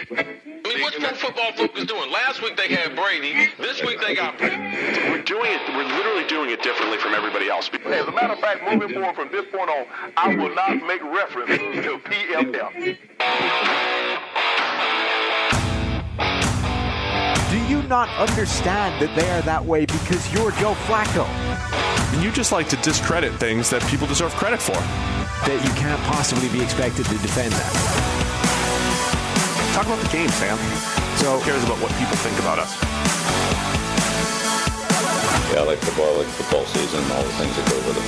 I mean, what's Pro Football Focus doing? Last week they had Brady. This week they got Brady. We're literally doing it differently from everybody else. As a matter of fact, moving forward from this point on, I will not make reference to PFF. Do you not understand that they are that way because you're Joe Flacco? And you just like to discredit things that people deserve credit for. That you can't possibly be expected to defend that. Talk about the game, Sam. So who cares about what people think about us? Yeah, I like football season, and all the things that go with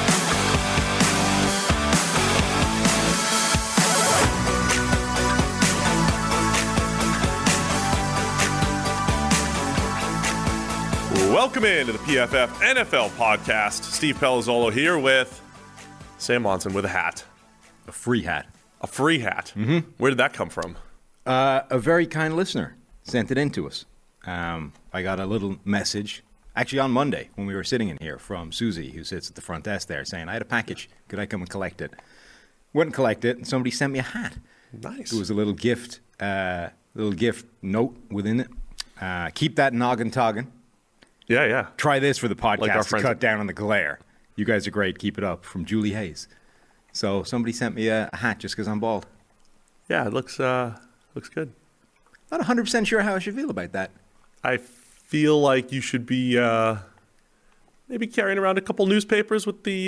it. Welcome into the PFF NFL podcast. Steve Palazzolo here with Sam Monson with a hat. A free hat. A free hat? Mm-hmm. Where did that come from? A very kind listener sent it in to us. I got a little message, actually on Monday when we were sitting in here, from Susie, who sits at the front desk there, saying, I had a package. Could I come and collect it? Went and collect it, and somebody sent me a hat. Nice. It was a little gift note within it. Keep that noggin toggin. Yeah. Try this for the podcast Like our to friends cut down on the glare. You guys are great. Keep it up. From Julie Hayes. So somebody sent me a hat just because I'm bald. Yeah, it looks good. Not 100% sure how I should feel about that. I feel like you should be maybe carrying around a couple newspapers with the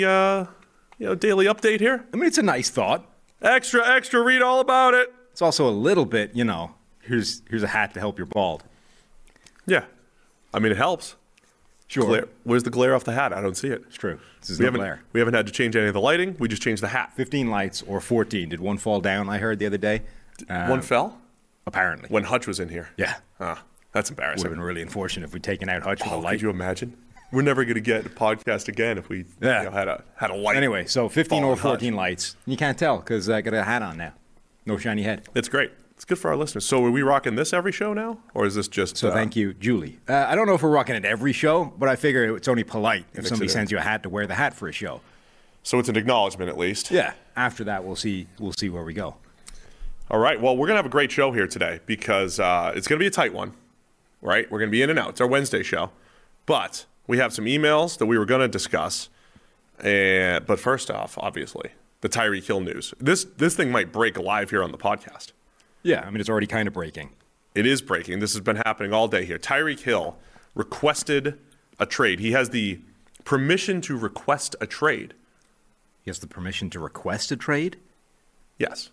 daily update here. I mean, it's a nice thought. Extra, read all about it. It's also a little bit, here's a hat to help your bald. Yeah. I mean, it helps. Sure. Glare. Where's the glare off the hat? I don't see it. It's true. This is we no haven't, glare. We haven't had to change any of the lighting. We just changed the hat. 15 lights or 14. Did one fall down, I heard the other day? One fell? Apparently. When Hutch was in here? Yeah. That's Would embarrassing. have been really unfortunate if we'd taken out Hutch with a light. Could you imagine? We're never going to get a podcast again if we had a light. Anyway, so 15 or 14 Hutch. lights. You can't tell because I got a hat on now. No shiny head. It's great. It's good for our listeners. So are we rocking this every show now? Or is this just... So thank you, Julie. I don't know if we're rocking it every show, but I figure it's only polite if somebody sends you a hat to wear the hat for a show. So it's an acknowledgement at least. Yeah. After that, we'll see where we go. All right. Well, we're going to have a great show here today because it's going to be a tight one, right? We're going to be in and out. It's our Wednesday show. But we have some emails that we were going to discuss. But first off, obviously, the Tyreek Hill news. This thing might break live here on the podcast. Yeah, I mean, it's already kind of breaking. It is breaking. This has been happening all day here. Tyreek Hill requested a trade. He has the permission to request a trade. He has the permission to request a trade? Yes.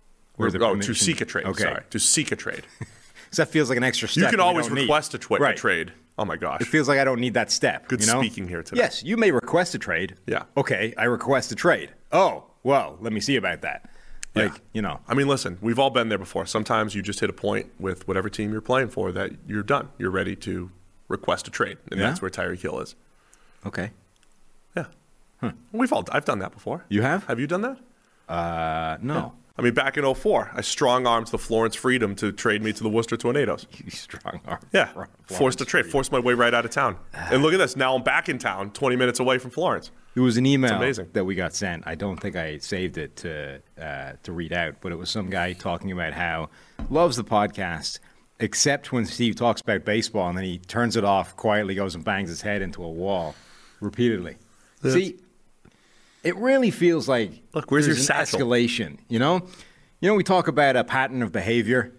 To seek a trade. Okay. Sorry. To seek a trade. So that feels like an extra step. You can always don't request need. a trade. Oh, my gosh. It feels like I don't need that step. Good speaking here today. Yes, you may request a trade. Yeah. Okay, I request a trade. Oh, well, let me see about that. I mean, listen, we've all been there before. Sometimes you just hit a point with whatever team you're playing for that you're done. You're ready to request a trade. And that's where Tyreek Hill is. Okay. Yeah. Huh. I've done that before. You have? Have you done that? No. Yeah. I mean, back in 2004, I strong-armed the Florence Freedom to trade me to the Worcester Tornadoes. You strong-armed. Yeah. Forced a trade. Forced my way right out of town. And look at this. Now I'm back in town, 20 minutes away from Florence. It was an email that we got sent. I don't think I saved it to read out, but it was some guy talking about how loves the podcast, except when Steve talks about baseball, and then he turns it off, quietly goes and bangs his head into a wall repeatedly. See, it really feels like where's your satchel? Escalation. We talk about a pattern of behavior,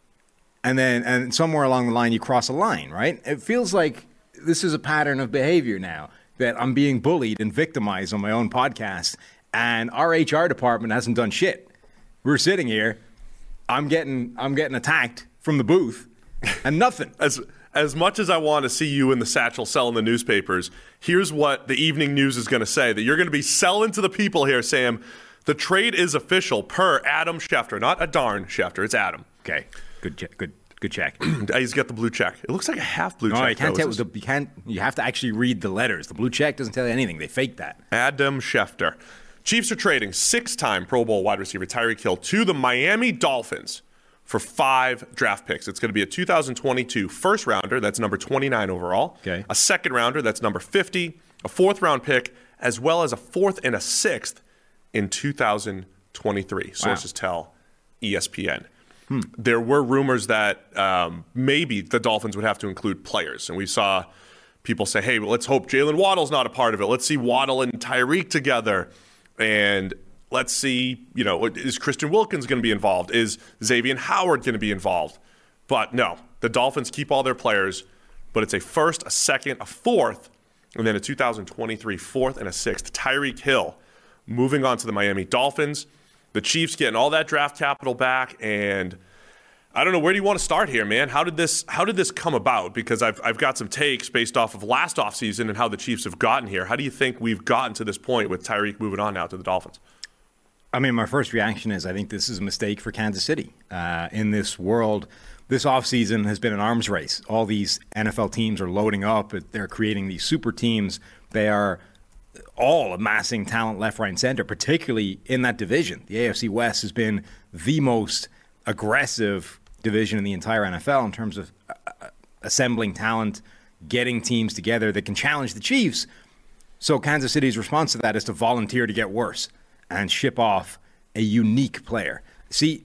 and somewhere along the line you cross a line, right? It feels like this is a pattern of behavior now, that I'm being bullied and victimized on my own podcast, and our HR department hasn't done shit. We're sitting here, I'm getting attacked from the booth, and nothing. As much as I want to see you in the satchel selling the newspapers, here's what the evening news is going to say, that you're going to be selling to the people here, Sam. The trade is official per Adam Schefter, not Adarn Schefter. It's Adam. Okay, good check. He's got the blue check. It looks like a half blue check. No, you can't tell. You have to actually read the letters. The blue check doesn't tell you anything. They fake that. Adam Schefter. Chiefs are trading 6-time Pro Bowl wide receiver Tyreek Hill to the Miami Dolphins for 5 draft picks. It's going to be a 2022 first rounder, that's number 29 overall. Okay. A second rounder, that's number 50. A 4th round pick, as well as a 4th and a 6th in 2023. Sources tell ESPN. there were rumors that maybe the Dolphins would have to include players. And we saw people say, hey, well, let's hope Jalen Waddle's not a part of it. Let's see Waddle and Tyreek together. And let's see, is Christian Wilkins going to be involved? Is Xavier Howard going to be involved? But no, the Dolphins keep all their players, but it's a first, a second, a fourth, and then a 2023 fourth and a sixth. Tyreek Hill moving on to the Miami Dolphins. The Chiefs getting all that draft capital back, and I don't know, where do you want to start here, man? How did this come about? Because I've got some takes based off of last offseason and how the Chiefs have gotten here. How do you think we've gotten to this point with Tyreek moving on now to the Dolphins? I mean, my first reaction is I think this is a mistake for Kansas City. In this world, this offseason has been an arms race. All these NFL teams are loading up. They're creating these super teams. They are all amassing talent left, right, and center, particularly in that division. The AFC West has been the most aggressive division in the entire NFL in terms of assembling talent, getting teams together that can challenge the Chiefs. So Kansas City's response to that is to volunteer to get worse and ship off a unique player. See,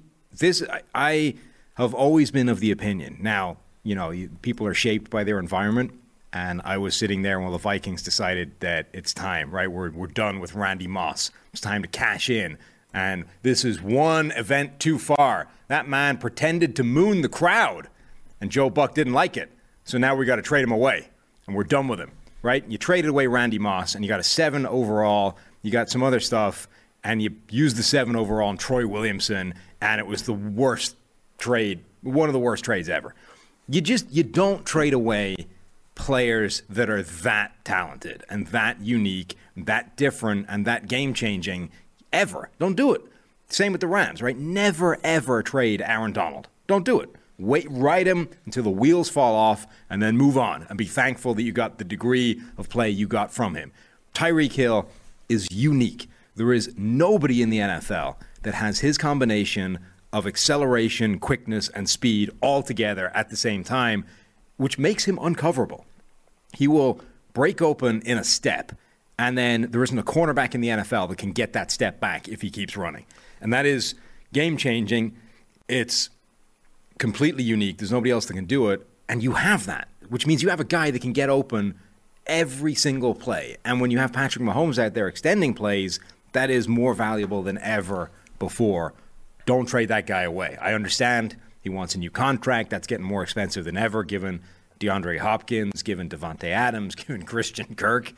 I have always been of the opinion. Now, people are shaped by their environment, and I was sitting there when the Vikings decided that it's time, right? We're done with Randy Moss. It's time to cash in. And this is one event too far. That man pretended to moon the crowd, and Joe Buck didn't like it. So now we got to trade him away, and we're done with him, right? You traded away Randy Moss, and you got a 7 overall. You got some other stuff, and you used the 7 overall on Troy Williamson, and it was the worst trade, one of the worst trades ever. You don't trade away players that are that talented and that unique, that different, and that game-changing ever. Don't do it. Same with the Rams, right? Never, ever trade Aaron Donald. Don't do it. Ride him until the wheels fall off and then move on and be thankful that you got the degree of play you got from him. Tyreek Hill is unique. There is nobody in the NFL that has his combination of acceleration, quickness, and speed all together at the same time, which makes him uncoverable. He will break open in a step, and then there isn't a cornerback in the NFL that can get that step back if he keeps running. And that is game-changing. It's completely unique. There's nobody else that can do it, and you have that, which means you have a guy that can get open every single play. And when you have Patrick Mahomes out there extending plays, that is more valuable than ever before. Don't trade that guy away. I understand he wants a new contract. That's getting more expensive than ever, given DeAndre Hopkins, given Devontae Adams, given Christian Kirk.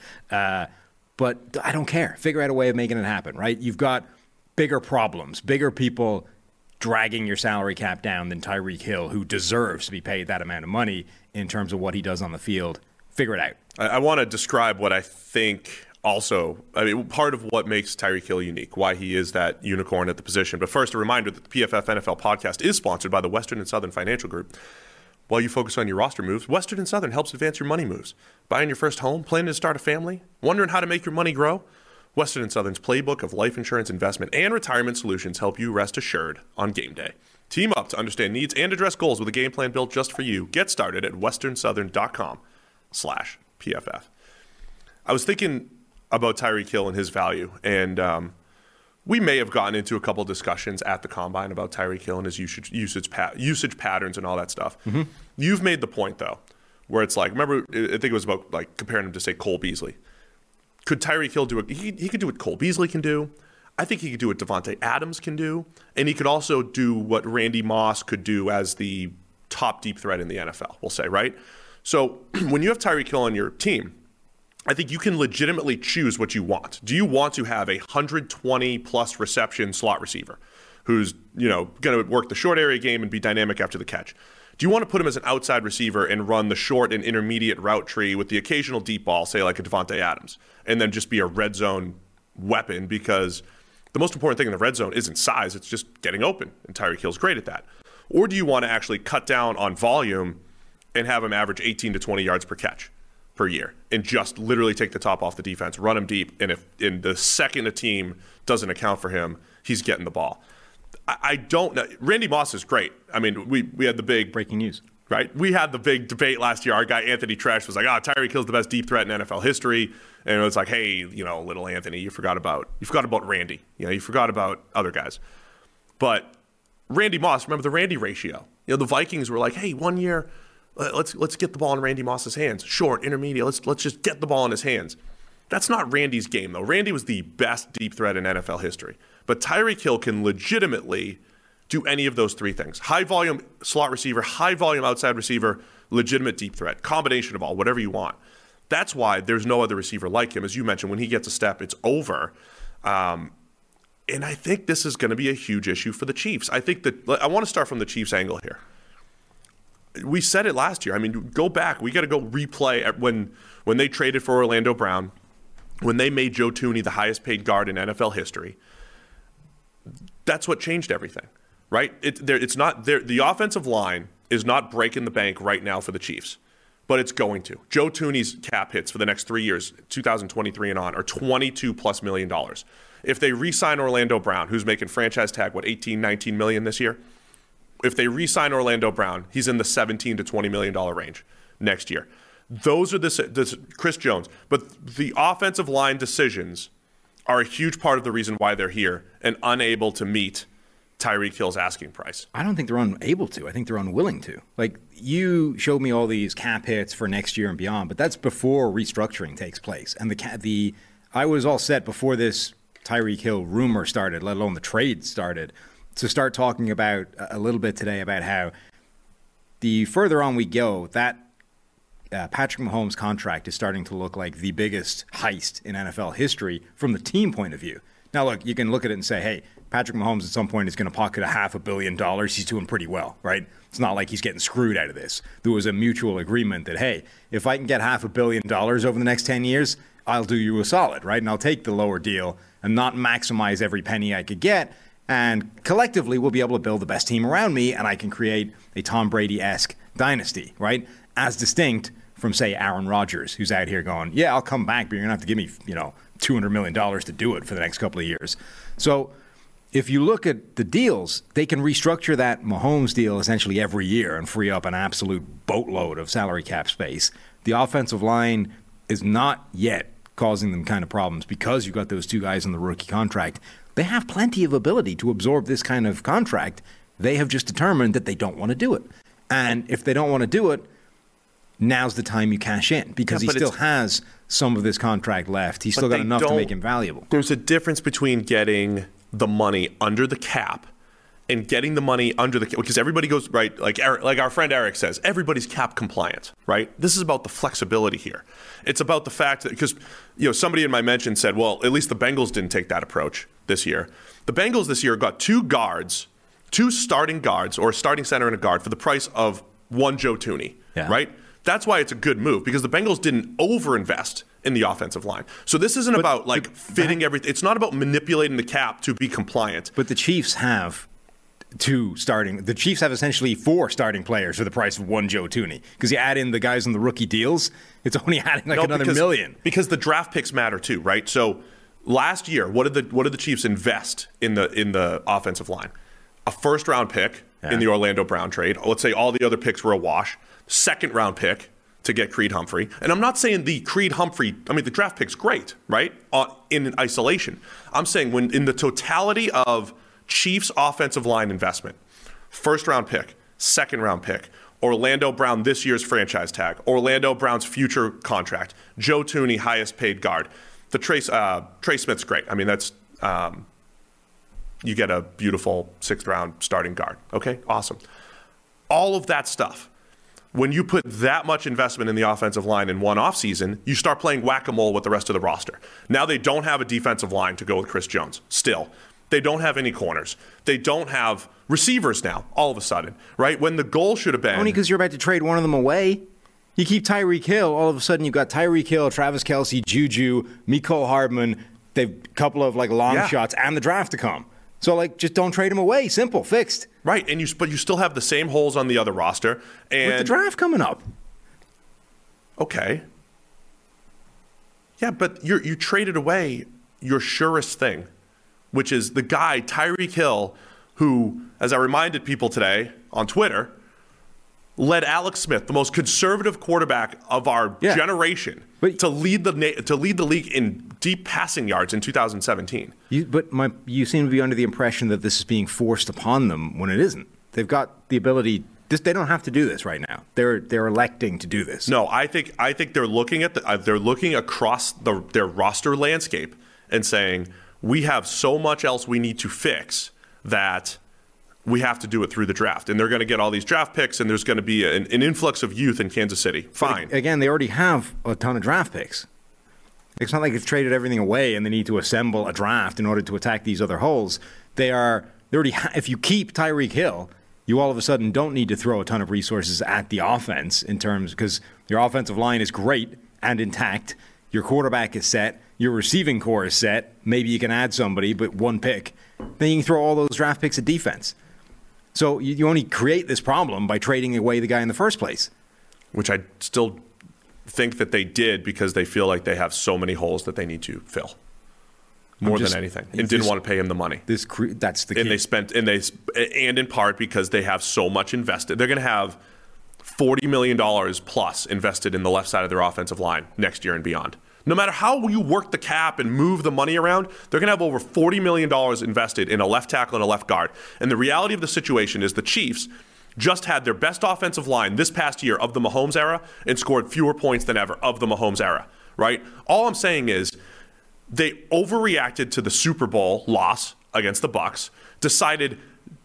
But I don't care. Figure out a way of making it happen, right? You've got bigger problems, bigger people dragging your salary cap down than Tyreek Hill, who deserves to be paid that amount of money in terms of what he does on the field. Figure it out. I want to describe what I think also, part of what makes Tyreek Hill unique, why he is that unicorn at the position. But first, a reminder that the PFF NFL podcast is sponsored by the Western and Southern Financial Group. While you focus on your roster moves, Western and Southern helps advance your money moves. Buying your first home, planning to start a family, wondering how to make your money grow? Western and Southern's playbook of life insurance investment and retirement solutions help you rest assured on game day. Team up to understand needs and address goals with a game plan built just for you. Get started at westernsouthern.com/PFF. I was thinking about Tyreek Hill and his value, and we may have gotten into a couple discussions at the Combine about Tyreek Hill and his usage patterns and all that stuff. Mm-hmm. You've made the point, though, where it's like, remember, I think it was about like comparing him to, say, Cole Beasley. Could Tyreek Hill do it? He could do what Cole Beasley can do. I think he could do what Devontae Adams can do. And he could also do what Randy Moss could do as the top deep threat in the NFL, we'll say, right? So when you have Tyreek Hill on your team, I think you can legitimately choose what you want. Do you want to have a 120-plus reception slot receiver who's, going to work the short area game and be dynamic after the catch? Do you want to put him as an outside receiver and run the short and intermediate route tree with the occasional deep ball, say like a Devontae Adams, and then just be a red zone weapon? Because the most important thing in the red zone isn't size, it's just getting open, and Tyreek Hill's great at that. Or do you want to actually cut down on volume and have him average 18 to 20 yards per catch per year and just literally take the top off the defense, run him deep, and if in the second a team doesn't account for him, he's getting the ball? I don't know. Randy Moss is great. I mean, we had the big breaking news, right? We had the big debate last year. Our guy Anthony Tresh was like, Tyreek Hill's the best deep threat in NFL history. And it was like, hey, little Anthony, you forgot about Randy. You forgot about other guys. But Randy Moss, remember the Randy ratio? The Vikings were like, hey, 1 year, let's get the ball in Randy Moss's hands. Short, intermediate, let's just get the ball in his hands. That's not Randy's game, though. Randy was the best deep threat in NFL history. But Tyreek Hill can legitimately do any of those three things. High volume slot receiver, high volume outside receiver, legitimate deep threat, combination of all, whatever you want. That's why there's no other receiver like him. As you mentioned, when he gets a step, it's over. And I think this is going to be a huge issue for the Chiefs. I want to start from the Chiefs angle here. We said it last year. I mean, go back. We got to go replay at when they traded for Orlando Brown, when they made Joe Thuney the highest paid guard in NFL history. That's what changed everything, right? It's not there. The offensive line is not breaking the bank right now for the Chiefs, but it's going to. Joe Thuney's cap hits for the next 3 years, 2023 and on, are $22+ million. If they re-sign Orlando Brown, who's making franchise tag, 18, 19 million this year? If they re-sign Orlando Brown, he's in the $17 to $20 million range next year. Those are this Chris Jones. But the offensive line decisions are a huge part of the reason why they're here and unable to meet Tyreek Hill's asking price. I don't think they're unable to. I think they're unwilling to. Like, you showed me all these cap hits for next year and beyond, but that's before restructuring takes place. And I was all set before this Tyreek Hill rumor started, let alone the trade started, to start talking about a little bit today about how the further on we go, that Patrick Mahomes contract is starting to look like the biggest heist in NFL history from the team point of view. Now, look, you can look at it and say, hey, Patrick Mahomes at some point is going to pocket $500 million. He's doing pretty well, right? It's not like he's getting screwed out of this. There was a mutual agreement that, hey, if I can get $500 million over the next 10 years, I'll do you a solid, right? And I'll take the lower deal and not maximize every penny I could get. And collectively, we'll be able to build the best team around me, and I can create a Tom Brady-esque dynasty, right? As distinct from, say, Aaron Rodgers, who's out here going, yeah, I'll come back, but you're going to have to give me, $200 million to do it for the next couple of years. So if you look at the deals, they can restructure that Mahomes deal essentially every year and free up an absolute boatload of salary cap space. The offensive line is not yet causing them kind of problems because you've got those two guys on the rookie contract. They have plenty of ability to absorb this kind of contract. They have just determined that they don't want to do it. And if they don't want to do it, now's the time you cash in because he still has some of this contract left. He's still got enough to make him valuable. There's a difference between getting the money under the cap and getting the money under the cap, because everybody goes, right, like our friend Eric says, everybody's cap compliant, right? This is about the flexibility here. It's about the fact that, because somebody in my mention said, well, at least the Bengals didn't take that approach this year. The Bengals this year got two starting guards, or a starting center and a guard, for the price of one Joe Thuney, right? That's why it's a good move, because the Bengals didn't overinvest in the offensive line. So this isn't about fitting everything. It's not about manipulating the cap to be compliant. But the Chiefs have the Chiefs have essentially 4 starting players for the price of one Joe Thuney. Because you add in the guys on the rookie deals, it's only adding another million. Because the draft picks matter too, right? So last year, what did the Chiefs invest in the offensive line? A first-round pick in the Orlando Brown trade. Let's say all the other picks were a wash. Second-round pick to get Creed Humphrey. And I'm not saying the Creed Humphrey, the draft pick's great, right? In isolation. I'm saying when in the totality of Chiefs offensive line investment, first-round pick, second-round pick, Orlando Brown this year's franchise tag, Orlando Brown's future contract, Joe Thuney, highest paid guard. The Trey Smith's great. That's you get a beautiful 6th-round starting guard. Okay, awesome. All of that stuff. When you put that much investment in the offensive line in one offseason, you start playing whack-a-mole with the rest of the roster. Now they don't have a defensive line to go with Chris Jones, still. They don't have any corners. They don't have receivers now, all of a sudden, right? When the goal should have been... Only because you're about to trade one of them away. You keep Tyreek Hill, all of a sudden you've got Tyreek Hill, Travis Kelce, Juju, Mecole Hardman, they've a couple of long shots, and the draft to come. So, just don't trade him away. Simple, fixed. Right, but you still have the same holes on the other roster. And with the draft coming up. Okay. Yeah, but you traded away your surest thing, which is the guy, Tyreek Hill, who, as I reminded people today on Twitter, led Alex Smith, the most conservative quarterback of our generation, to lead the league in deep passing yards in 2017. You seem to be under the impression that this is being forced upon them when it isn't. They've got the ability. They don't have to do this right now. They're electing to do this. No, I think they're looking at they're looking across their roster landscape and saying, we have so much else we need to fix that we have to do it through the draft. And they're going to get all these draft picks, and there's going to be an influx of youth in Kansas City. Fine. But again, they already have a ton of draft picks. It's not like they've traded everything away and they need to assemble a draft in order to attack these other holes. If you keep Tyreek Hill, you all of a sudden don't need to throw a ton of resources at the offense because your offensive line is great and intact. Your quarterback is set. Your receiving core is set. Maybe you can add somebody, but one pick. Then you can throw all those draft picks at defense. So you only create this problem by trading away the guy in the first place. Which I still think that they did because they feel like they have so many holes that they need to fill. More than anything. And didn't want to pay him the money. That's the key. And in part because they have so much invested. They're going to have $40 million plus invested in the left side of their offensive line next year and beyond. No matter how you work the cap and move the money around, they're going to have over $40 million invested in a left tackle and a left guard. And the reality of the situation is the Chiefs just had their best offensive line this past year of the Mahomes era and scored fewer points than ever of the Mahomes era, right? All I'm saying is they overreacted to the Super Bowl loss against the Bucs, decided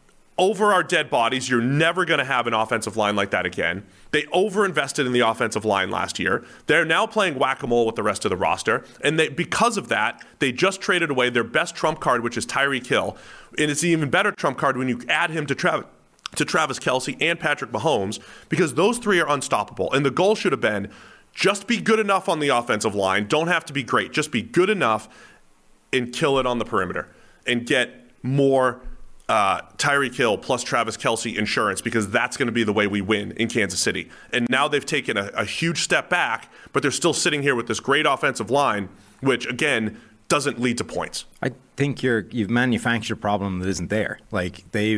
over our dead bodies, you're never going to have an offensive line like that again. They overinvested in the offensive line last year. They're now playing whack-a-mole with the rest of the roster. And because of that, they just traded away their best trump card, which is Tyreek Hill. And it's an even better trump card when you add him to Travis Kelce and Patrick Mahomes, because those three are unstoppable. And the goal should have been just be good enough on the offensive line. Don't have to be great. Just be good enough and kill it on the perimeter and get more Tyreek Hill plus Travis Kelce insurance, because that's going to be the way we win in Kansas City. And now they've taken a huge step back, but they're still sitting here with this great offensive line, which, again, doesn't lead to points. I think you've manufactured a problem that isn't there. Like, they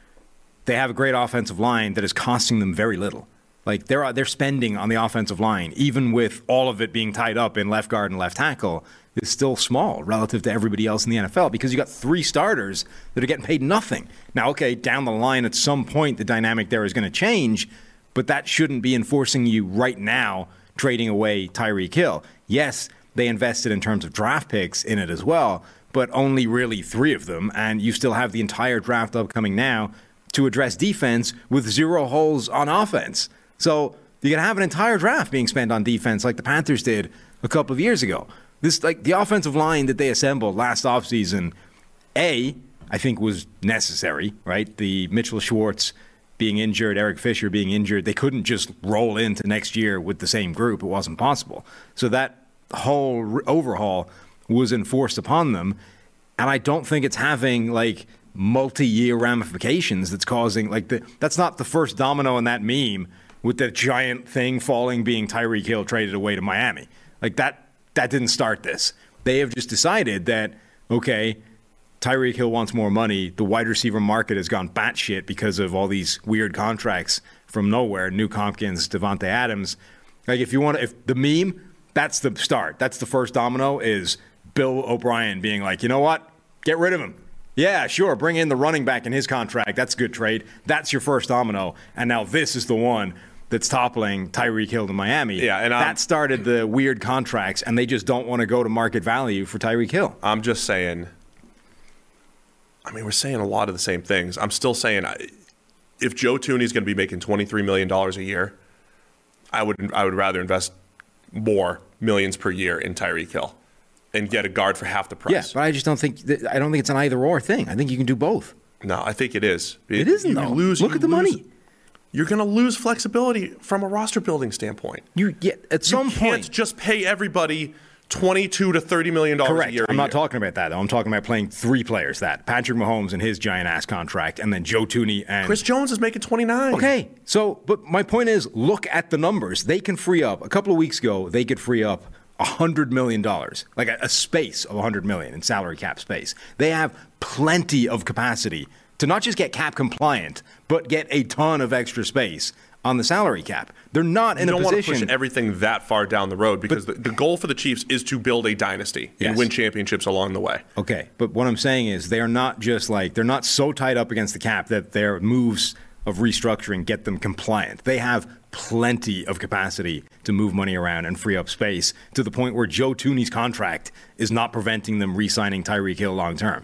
have a great offensive line that is costing them very little. Like, they're spending on the offensive line, even with all of it being tied up in left guard and left tackle, is still small relative to everybody else in the NFL, because you got three starters that are getting paid nothing. Now, okay, down the line at some point the dynamic there is going to change, but that shouldn't be enforcing you right now trading away Tyreek Hill. Yes, they invested in terms of draft picks in it as well, but only really three of them, and you still have the entire draft upcoming now to address defense with zero holes on offense. So you're going to have an entire draft being spent on defense like the Panthers did a couple of years ago. This, like, the offensive line that they assembled last offseason, I think was necessary, right? The Mitchell Schwartz being injured, Eric Fisher being injured, they couldn't just roll into next year with the same group. It wasn't possible. So that whole overhaul was enforced upon them, and I don't think it's having, like, multi-year ramifications that's causing, like, that's not the first domino in that meme with the giant thing falling being Tyreek Hill traded away to Miami. Like, that didn't start this. They have just decided that, okay, Tyreek Hill wants more money. The wide receiver market has gone batshit because of all these weird contracts from nowhere. Nuke Hopkins, Devontae Adams. Like, if the meme, that's the start. That's the first domino, is Bill O'Brien being like, you know what? Get rid of him. Yeah, sure. Bring in the running back in his contract. That's a good trade. That's your first domino. And now this is the one that's toppling Tyreek Hill to Miami. Yeah, and that started the weird contracts, and they just don't want to go to market value for Tyreek Hill. I'm just saying, I mean, we're saying a lot of the same things. I'm still saying, if Joe Thuney's going to be making $23 million a year, I would rather invest more millions per year in Tyreek Hill and get a guard for half the price. Yeah, but I just don't think it's an either-or thing. I think you can do both. No, I think it is. It isn't, though. Look at the money. You're going to lose flexibility from a roster building standpoint. You can't just pay everybody $22 to $30 million a year. I'm not talking about that, though. I'm talking about playing three players. That Patrick Mahomes and his giant ass contract, and then Joe Thuney and Chris Jones is making $29. Okay, but my point is, look at the numbers. They can free up. A couple of weeks ago, they could free up $100 million, like a space of $100 million in salary cap space. They have plenty of capacity to not just get cap compliant, but get a ton of extra space on the salary cap. They're not in a You don't want position. to push everything that far down the road because the goal for the Chiefs is to build a dynasty and win championships along the way. Okay, but what I'm saying is they are not just like, they're not so tied up against the cap that their moves of restructuring get them compliant. They have plenty of capacity to move money around and free up space to the point where Joe Thuney's contract is not preventing them re-signing Tyreek Hill long term.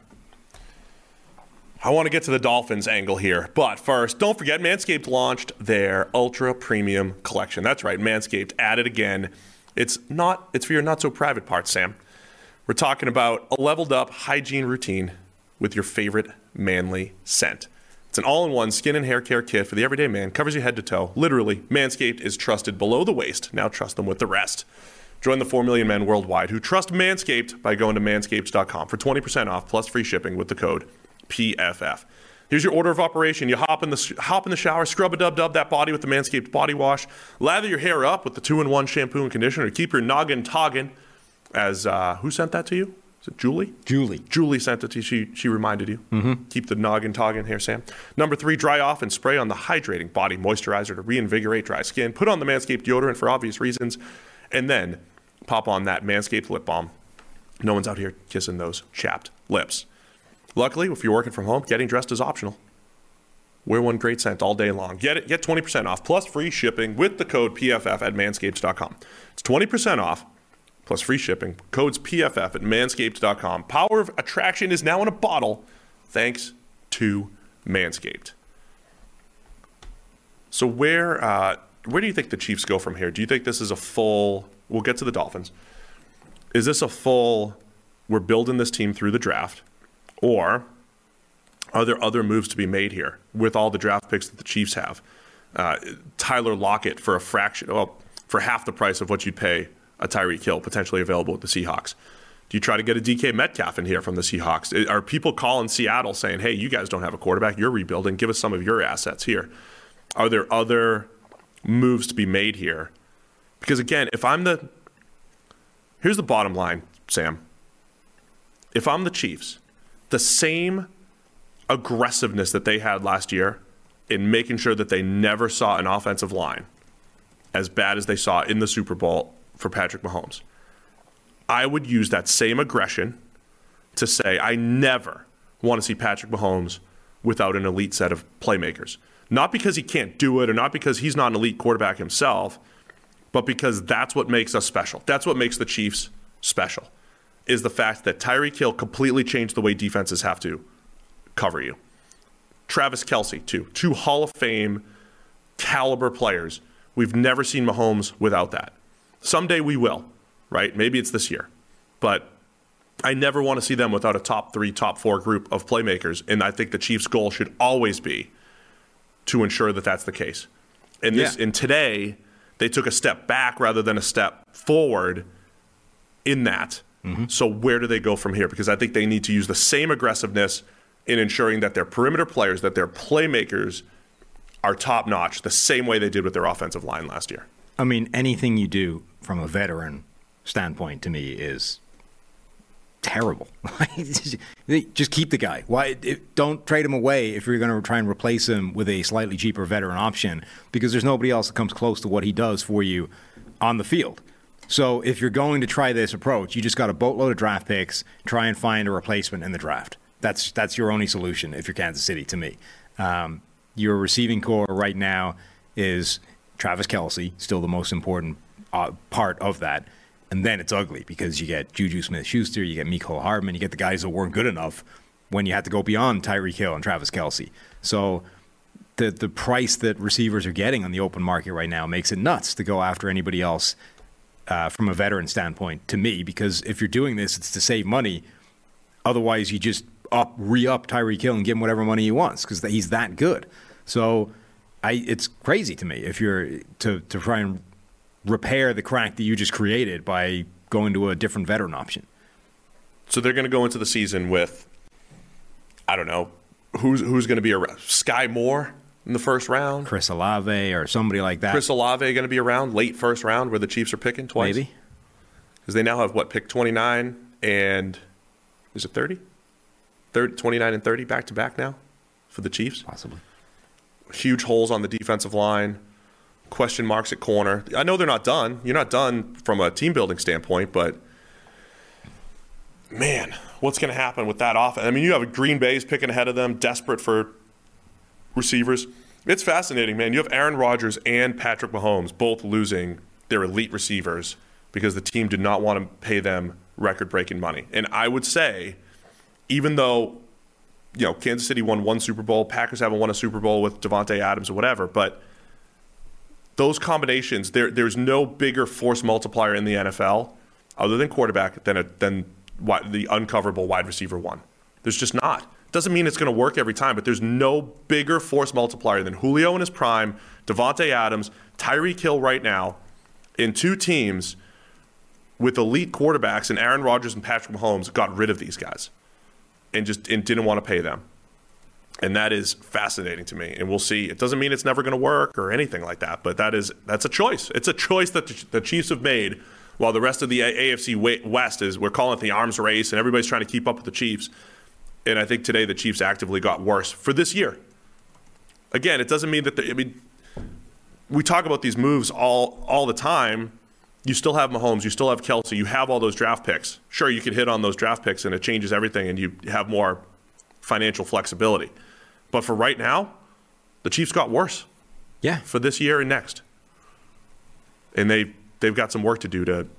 I want to get to the Dolphins angle here, but first, don't forget Manscaped launched their Ultra Premium Collection. That's right, Manscaped added again. It's for your not so private parts, Sam. We're talking about a leveled up hygiene routine with your favorite manly scent. It's an all-in-one skin and hair care kit for the everyday man. Covers you head to toe. Literally, Manscaped is trusted below the waist. Now trust them with the rest. Join the 4 million men worldwide who trust Manscaped by going to manscaped.com for 20% off plus free shipping with the code PFF. Here's your order of operation. You hop in the shower, scrub a dub that body with the Manscaped body wash, lather your hair up with the 2-in-1 shampoo and conditioner to keep your noggin toggin. As who sent that to you? Is it Julie? Julie sent it to you. She reminded you. Mm-hmm. Keep the noggin toggin here, Sam. Number 3, dry off and spray on the hydrating body moisturizer to reinvigorate dry skin. Put on the Manscaped deodorant for obvious reasons, and then pop on that Manscaped lip balm. No one's out here kissing those chapped lips. Luckily, if you're working from home, getting dressed is optional. Wear one great scent all day long. Get 20% off plus free shipping with the code PFF at manscaped.com. It's 20% off plus free shipping. Code's PFF at manscaped.com. Power of attraction is now in a bottle thanks to Manscaped. So where do you think the Chiefs go from here? Do you think this is a full, we'll get to the Dolphins. Is this a full, we're building this team through the draft? Or are there other moves to be made here with all the draft picks that the Chiefs have? Tyler Lockett for for half the price of what you'd pay a Tyreek Hill, potentially available with the Seahawks. Do you try to get a DK Metcalf in here from the Seahawks? Are people calling Seattle saying, hey, you guys don't have a quarterback, you're rebuilding, give us some of your assets here? Are there other moves to be made here? Because again, here's the bottom line, Sam. If I'm the Chiefs, the same aggressiveness that they had last year in making sure that they never saw an offensive line as bad as they saw in the Super Bowl for Patrick Mahomes, I would use that same aggression to say I never want to see Patrick Mahomes without an elite set of playmakers. Not because he can't do it or not because he's not an elite quarterback himself, but because that's what makes us special. That's what makes the Chiefs special, is the fact that Tyreek Hill completely changed the way defenses have to cover you. Travis Kelce, too. 2 Hall of Fame caliber players. We've never seen Mahomes without that. Someday we will, right? Maybe it's this year. But I never want to see them without a top 3, top 4 group of playmakers. And I think the Chiefs' goal should always be to ensure that that's the case. And today, they took a step back rather than a step forward in that. Mm-hmm. So where do they go from here? Because I think they need to use the same aggressiveness in ensuring that their perimeter players, that their playmakers are top-notch, the same way they did with their offensive line last year. I mean, anything you do from a veteran standpoint to me is terrible. Just keep the guy. Don't trade him away if you're going to try and replace him with a slightly cheaper veteran option, because there's nobody else that comes close to what he does for you on the field. So if you're going to try this approach, you just got a boatload of draft picks, try and find a replacement in the draft. That's your only solution if you're Kansas City, to me. Your receiving core right now is Travis Kelce, still the most important part of that. And then it's ugly because you get Juju Smith-Schuster, you get Mecole Hardman, you get the guys that weren't good enough when you had to go beyond Tyreek Hill and Travis Kelce. So the price that receivers are getting on the open market right now makes it nuts to go after anybody else from a veteran standpoint, to me, because if you're doing this, it's to save money. Otherwise, you just re-up Tyreek Hill and give him whatever money he wants because he's that good. So it's crazy to me if you're to try and repair the crack that you just created by going to a different veteran option. So they're going to go into the season with, I don't know, who's going to be around? Sky Moore in the first round? Chris Olave or somebody like that. Chris Olave going to be around late first round where the Chiefs are picking twice? Maybe. Because they now have, pick 29 and, is it 30? 29 and 30 back-to-back now for the Chiefs? Possibly. Huge holes on the defensive line. question marks at corner. I know they're not done. You're not done from a team building standpoint, but man, what's going to happen with that offense? I mean, you have Green Bay's picking ahead of them, desperate for receivers. It's fascinating, man. You have Aaron Rodgers and Patrick Mahomes both losing their elite receivers because the team did not want to pay them record-breaking money. And I would say, even though, Kansas City won one Super Bowl, Packers haven't won a Super Bowl with Davante Adams or whatever, but those combinations, there's no bigger force multiplier in the NFL other than quarterback than the uncoverable wide receiver one. There's just not. Doesn't mean it's going to work every time, but there's no bigger force multiplier than Julio in his prime, Davante Adams, Tyreek Hill right now, in two teams with elite quarterbacks, and Aaron Rodgers and Patrick Mahomes got rid of these guys and didn't want to pay them. And that is fascinating to me. And we'll see. It doesn't mean it's never going to work or anything like that, but that's a choice. It's a choice that the Chiefs have made while the rest of the AFC West we're calling it the arms race, and everybody's trying to keep up with the Chiefs. And I think today the Chiefs actively got worse for this year. Again, it doesn't mean that we talk about these moves all the time. You still have Mahomes, you still have Kelsey, you have all those draft picks. Sure, you could hit on those draft picks and it changes everything and you have more financial flexibility. But for right now, the Chiefs got worse. Yeah. For this year and next. And they've got some work to do to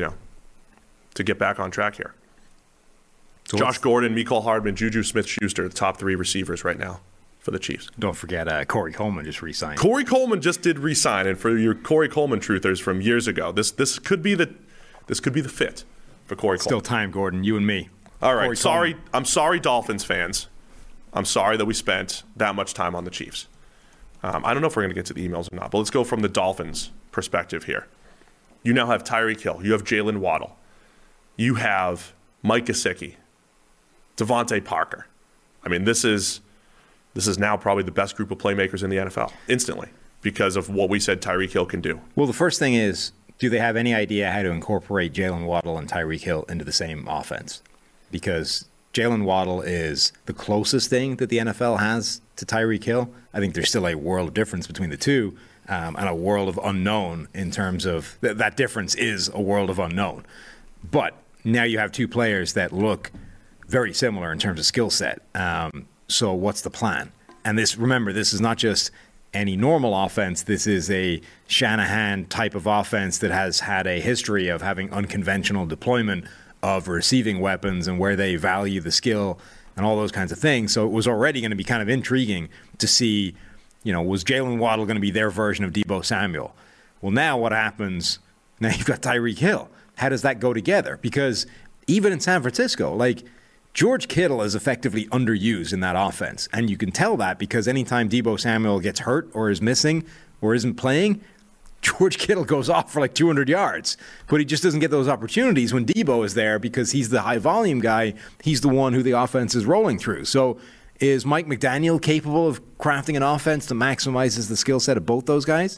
get back on track here. So Josh Gordon, Mecole Hardman, Juju Smith-Schuster, the top three receivers right now for the Chiefs. Don't forget Corey Coleman just re-signed. Corey Coleman just did re-sign, and for your Corey Coleman truthers from years ago, this could be the fit for Corey Coleman. Still time, Gordon. You and me. All right. Corey Coleman. I'm sorry, Dolphins fans. I'm sorry that we spent that much time on the Chiefs. I don't know if we're going to get to the emails or not, but let's go from the Dolphins' perspective here. You now have Tyreek Hill. You have Jalen Waddle. You have Mike Gesicki. Devontae Parker. I mean, this is now probably the best group of playmakers in the NFL instantly because of what we said Tyreek Hill can do. Well, the first thing is, do they have any idea how to incorporate Jalen Waddle and Tyreek Hill into the same offense? Because Jalen Waddle is the closest thing that the NFL has to Tyreek Hill. I think there's still a world of difference between the two and a world of unknown in terms of that difference is a world of unknown. But now you have two players that look very similar in terms of skill set. So what's the plan? And remember, this is not just any normal offense. This is a Shanahan type of offense that has had a history of having unconventional deployment of receiving weapons and where they value the skill and all those kinds of things. So it was already going to be kind of intriguing to see, was Jalen Waddle going to be their version of Deebo Samuel? Well, now what happens? Now you've got Tyreek Hill. How does that go together? Because even in San Francisco, George Kittle is effectively underused in that offense. And you can tell that because anytime Deebo Samuel gets hurt or is missing or isn't playing, George Kittle goes off for 200 yards. But he just doesn't get those opportunities when Deebo is there because he's the high-volume guy. He's the one who the offense is rolling through. So is Mike McDaniel capable of crafting an offense that maximizes the skill set of both those guys?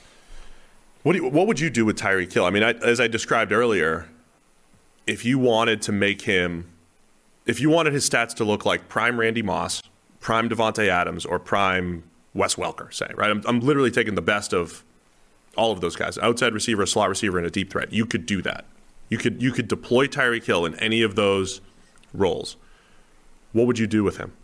What would you do with Tyreek Hill? I mean, as I described earlier, if you wanted his stats to look like prime Randy Moss, prime Davante Adams, or prime Wes Welker, say, right? I'm literally taking the best of all of those guys, outside receiver, a slot receiver, and a deep threat. You could do that. You could deploy Tyreek Hill in any of those roles. What would you do with him?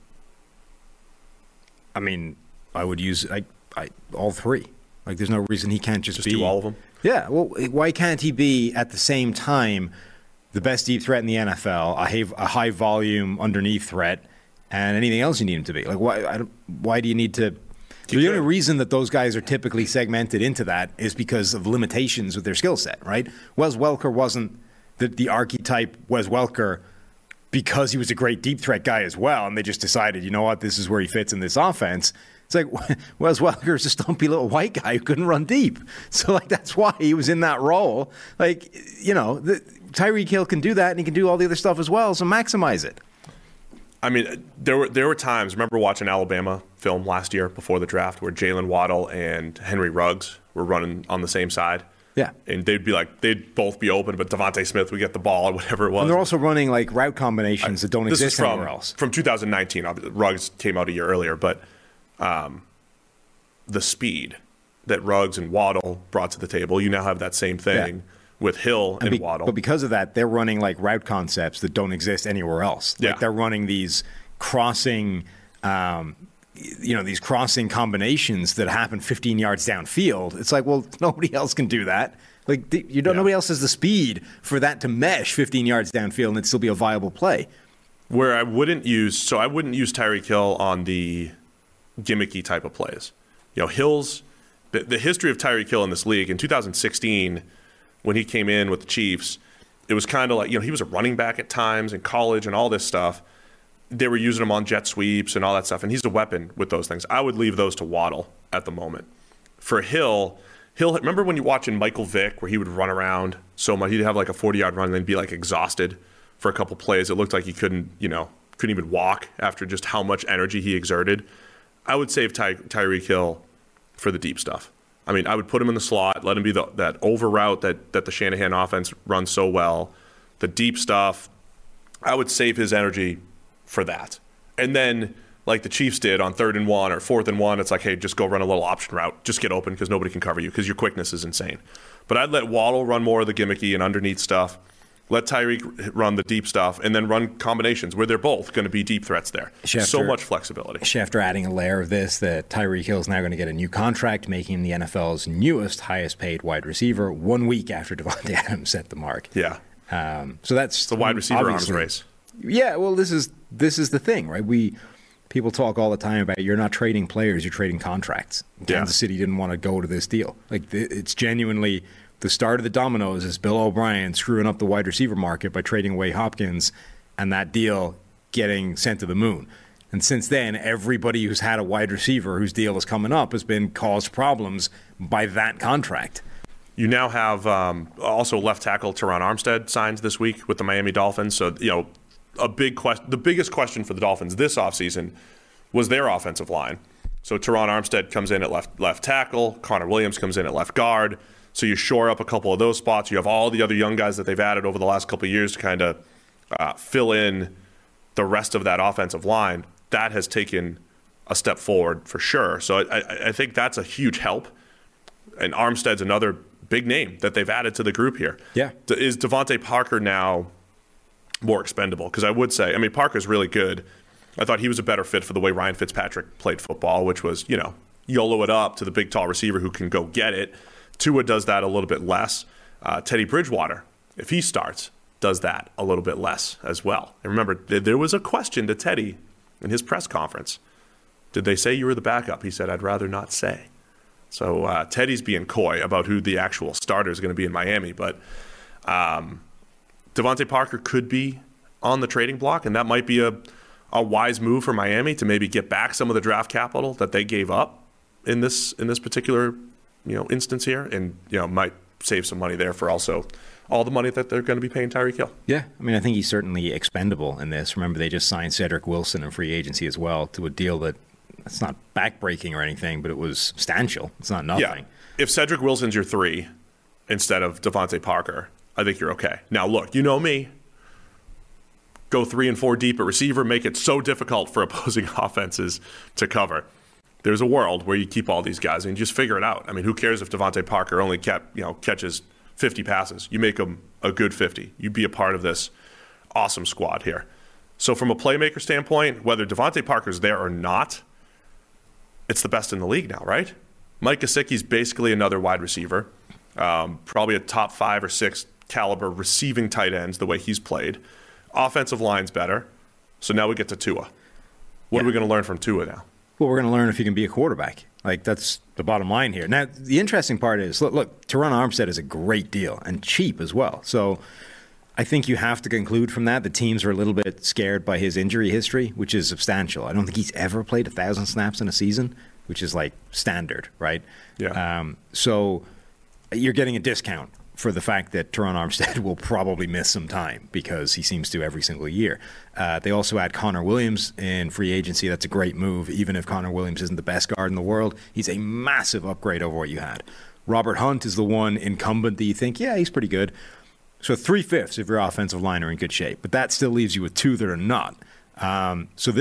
I mean, I would use all three. There's no reason he can't just be... do all of them? Yeah. Well, why can't he be, at the same time, the best deep threat in the NFL, a high-volume underneath threat, and anything else you need him to be? Why do you need to... The only reason that those guys are typically segmented into that is because of limitations with their skill set, right? Wes Welker wasn't the archetype Wes Welker because he was a great deep threat guy as well, and they just decided, you know what, this is where he fits in this offense. It's Wes Welker is a stumpy little white guy who couldn't run deep. So, that's why he was in that role. Tyreek Hill can do that, and he can do all the other stuff as well, so maximize it. I mean, there were times, remember watching Alabama film last year before the draft where Jalen Waddle and Henry Ruggs were running on the same side? Yeah. And they'd both be open, but Devontae Smith would get the ball or whatever it was. And they're also running route combinations that don't exist anywhere else. From 2019. Ruggs came out a year earlier, but the speed that Ruggs and Waddle brought to the table. You now have that same thing with Hill and Waddle. But because of that, they're running like route concepts that don't exist anywhere else. Like they're running these crossing, these crossing combinations that happen 15 yards downfield. It's like, well, nobody else can do that. Like nobody else has the speed for that to mesh 15 yards downfield and it'd still be a viable play. Where I wouldn't use Tyreek Hill on the gimmicky type of plays. Hill's the history of Tyreek Hill in this league in 2016 when he came in with the Chiefs, it was kind of like, he was a running back at times in college and all this stuff. They were using him on jet sweeps and all that stuff, and he's a weapon with those things. I would leave those to Waddle at the moment. For Hill, remember when you're watching Michael Vick where he would run around so much? He'd have like a 40-yard run and then be like exhausted for a couple plays. It looked like he couldn't even walk after just how much energy he exerted. I would save Tyreek Hill for the deep stuff. I mean, I would put him in the slot, let him be that over route that the Shanahan offense runs so well. The deep stuff, I would save his energy for that. And then, like the Chiefs did on 3rd and 1 or 4th and 1, it's like, hey, just go run a little option route. Just get open because nobody can cover you because your quickness is insane. But I'd let Waddle run more of the gimmicky and underneath stuff. Let Tyreek run the deep stuff and then run combinations where they're both going to be deep threats there. So much flexibility. Schefter adding a layer of this that Tyreek Hill is now going to get a new contract, making him the NFL's newest, highest paid wide receiver 1 week after Devontae Adams set the mark. Yeah. So that's the wide receiver arms race. Yeah, well, this is the thing, right? People talk all the time about you're not trading players, you're trading contracts. Kansas City didn't want to go to this deal. Like it's genuinely the start of the dominoes is Bill O'Brien screwing up the wide receiver market by trading away Hopkins and that deal getting sent to the moon. And since then, everybody who's had a wide receiver whose deal is coming up has been caused problems by that contract. You now have also left tackle Teron Armstead signs this week with the Miami Dolphins. So, the biggest question for the Dolphins this offseason was their offensive line. So Teron Armstead comes in at left tackle. Connor Williams comes in at left guard. So you shore up a couple of those spots. You have all the other young guys that they've added over the last couple of years to kind of fill in the rest of that offensive line. That has taken a step forward for sure. So I think that's a huge help. And Armstead's another big name that they've added to the group here. Yeah. Is Devontae Parker now more expendable? Because I would say, Parker's really good. I thought he was a better fit for the way Ryan Fitzpatrick played football, which was, YOLO it up to the big, tall receiver who can go get it. Tua does that a little bit less. Teddy Bridgewater, if he starts, does that a little bit less as well. And remember, there was a question to Teddy in his press conference. Did they say you were the backup? He said, I'd rather not say. So Teddy's being coy about who the actual starter is going to be in Miami. But Devontae Parker could be on the trading block, and that might be a wise move for Miami to maybe get back some of the draft capital that they gave up in this particular instance here, and might save some money there for also all the money that they're going to be paying Tyreek Hill. Yeah, I think he's certainly expendable in this. Remember, they just signed Cedric Wilson in free agency as well to a deal that's not backbreaking or anything, but it was substantial. It's not nothing. Yeah. If Cedric Wilson's your 3 instead of Devontae Parker, I think you're okay. Now, look, you know me. Go 3 and 4 deep at receiver, make it so difficult for opposing offenses to cover. There's a world where you keep all these guys and just figure it out. Who cares if Devontae Parker only catches 50 passes? You make him a good 50. You be a part of this awesome squad here. So from a playmaker standpoint, whether Devontae Parker's there or not, it's the best in the league now, right? Mike Gesicki's basically another wide receiver, probably a top 5 or 6 caliber receiving tight ends the way he's played. Offensive line's better. So now we get to Tua. What are we going to learn from Tua now? Well, we're going to learn if he can be a quarterback. That's the bottom line here. Now, the interesting part is, look, Teron Armstead is a great deal and cheap as well. So I think you have to conclude from that the teams are a little bit scared by his injury history, which is substantial. I don't think he's ever played 1,000 snaps in a season, which is like standard, right? Yeah. So you're getting a discount for the fact that Teron Armstead will probably miss some time because he seems to every single year. They also add Connor Williams in free agency. That's a great move. Even if Connor Williams isn't the best guard in the world, he's a massive upgrade over what you had. Robert Hunt is the one incumbent that you think, yeah, he's pretty good. So 3/5 of your offensive line are in good shape, but that still leaves you with 2 that are not. So this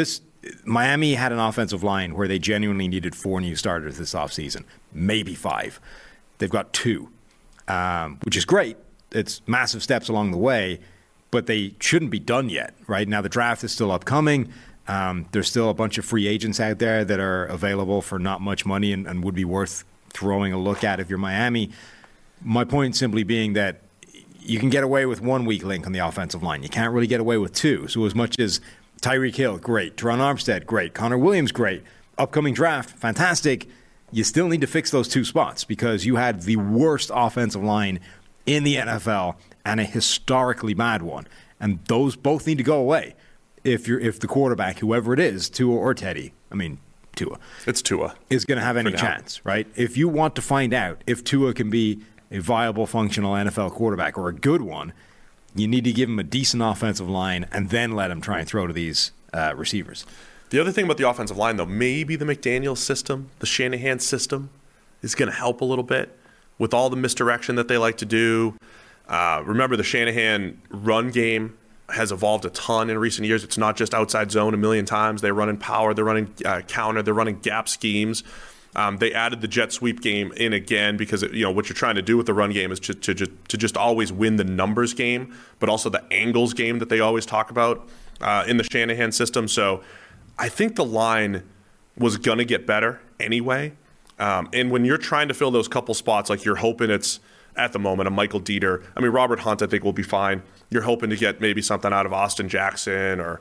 Miami had an offensive line where they genuinely needed 4 new starters this offseason, maybe 5. They've got 2, which is great. It's massive steps along the way, but they shouldn't be done yet, right? Now the draft is still upcoming. There's still a bunch of free agents out there that are available for not much money and would be worth throwing a look at if you're Miami. My point simply being that you can get away with 1 weak link on the offensive line. You can't really get away with 2. So as much as Tyreek Hill, great. Teron Armstead, great. Connor Williams, great. Upcoming draft, fantastic. You still need to fix those 2 spots because you had the worst offensive line in the NFL and a historically bad one. And those both need to go away if the quarterback, whoever it is, Tua or Teddy, Tua. It's Tua. Is going to have any chance, right? If you want to find out if Tua can be a viable, functional NFL quarterback or a good one, you need to give him a decent offensive line and then let him try and throw to these receivers. The other thing about the offensive line, though, maybe the McDaniels system, the Shanahan system, is going to help a little bit with all the misdirection that they like to do. Remember, the Shanahan run game has evolved a ton in recent years. It's not just outside zone a million times. They're running power. They're running counter. They're running gap schemes. They added the jet sweep game in again because what you're trying to do with the run game is to just always win the numbers game, but also the angles game that they always talk about in the Shanahan system. So I think the line was going to get better anyway. And when you're trying to fill those couple spots, like you're hoping it's at the moment a Michael Dieter. Robert Hunt I think will be fine. You're hoping to get maybe something out of Austin Jackson or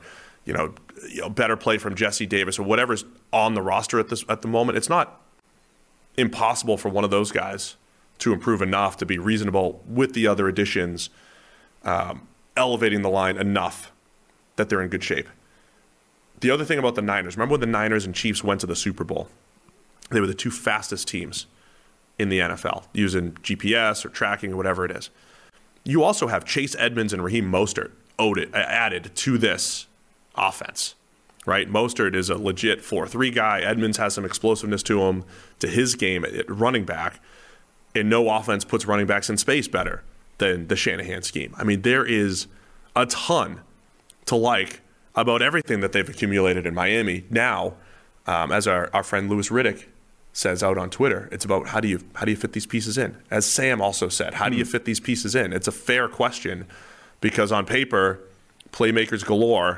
better play from Jesse Davis or whatever's on the roster at the moment. It's not impossible for one of those guys to improve enough to be reasonable with the other additions, elevating the line enough that they're in good shape. The other thing about the Niners, remember when the Niners and Chiefs went to the Super Bowl? They were the 2 fastest teams in the NFL using GPS or tracking or whatever it is. You also have Chase Edmonds and Raheem Mostert added to this offense, right? Mostert is a legit 4-3 guy. Edmonds has some explosiveness to him, to his game at running back. And no offense puts running backs in space better than the Shanahan scheme. There is a ton to like about everything that they've accumulated in Miami. Now, as our friend Louis Riddick says out on Twitter, it's about how do you fit these pieces in? As Sam also said, how do you fit these pieces in? It's a fair question because on paper, playmakers galore.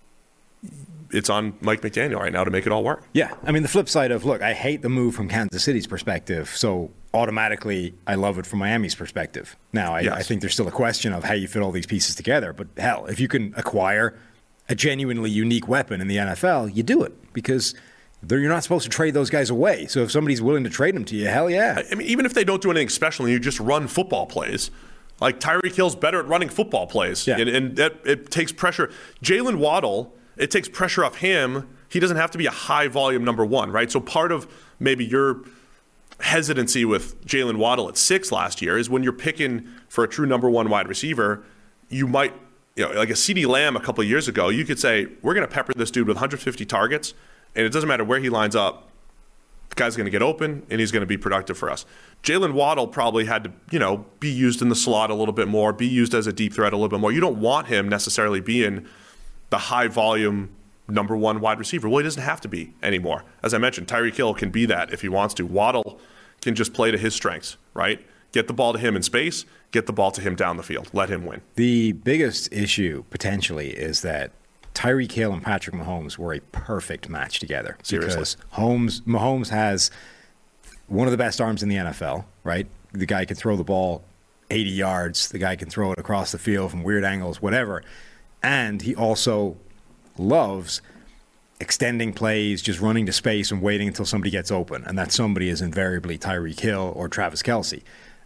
It's on Mike McDaniel right now to make it all work. Yeah. The flip side of, look, I hate the move from Kansas City's perspective, so automatically I love it from Miami's perspective. Now, I think there's still a question of how you fit all these pieces together, but hell, if you can acquire a genuinely unique weapon in the NFL, you do it because you're not supposed to trade those guys away. So if somebody's willing to trade them to you, hell yeah. Even if they don't do anything special and you just run football plays, like Tyreek Hill's better at running football plays, and it takes pressure. Jalen Waddle, it takes pressure off him. He doesn't have to be a high-volume number 1, right? So part of maybe your hesitancy with Jalen Waddle at 6 last year is when you're picking for a true number 1 wide receiver, you might, like a CeeDee Lamb a couple of years ago, you could say, we're going to pepper this dude with 150 targets, and it doesn't matter where he lines up. The guy's going to get open, and he's going to be productive for us. Jalen Waddle probably had to, be used in the slot a little bit more, be used as a deep threat a little bit more. You don't want him necessarily being the high-volume number 1 wide receiver. Well, he doesn't have to be anymore. As I mentioned, Tyreek Hill can be that if he wants to. Waddle can just play to his strengths, right? Get the ball to him in space, get the ball to him down the field. Let him win. The biggest issue, potentially, is that Tyreek Hill and Patrick Mahomes were a perfect match together. Seriously. Because Mahomes has one of the best arms in the NFL, right? The guy can throw the ball 80 yards. The guy can throw it across the field from weird angles, whatever. And he also loves extending plays, just running to space and waiting until somebody gets open. And that somebody is invariably Tyreek Hill or Travis Kelce.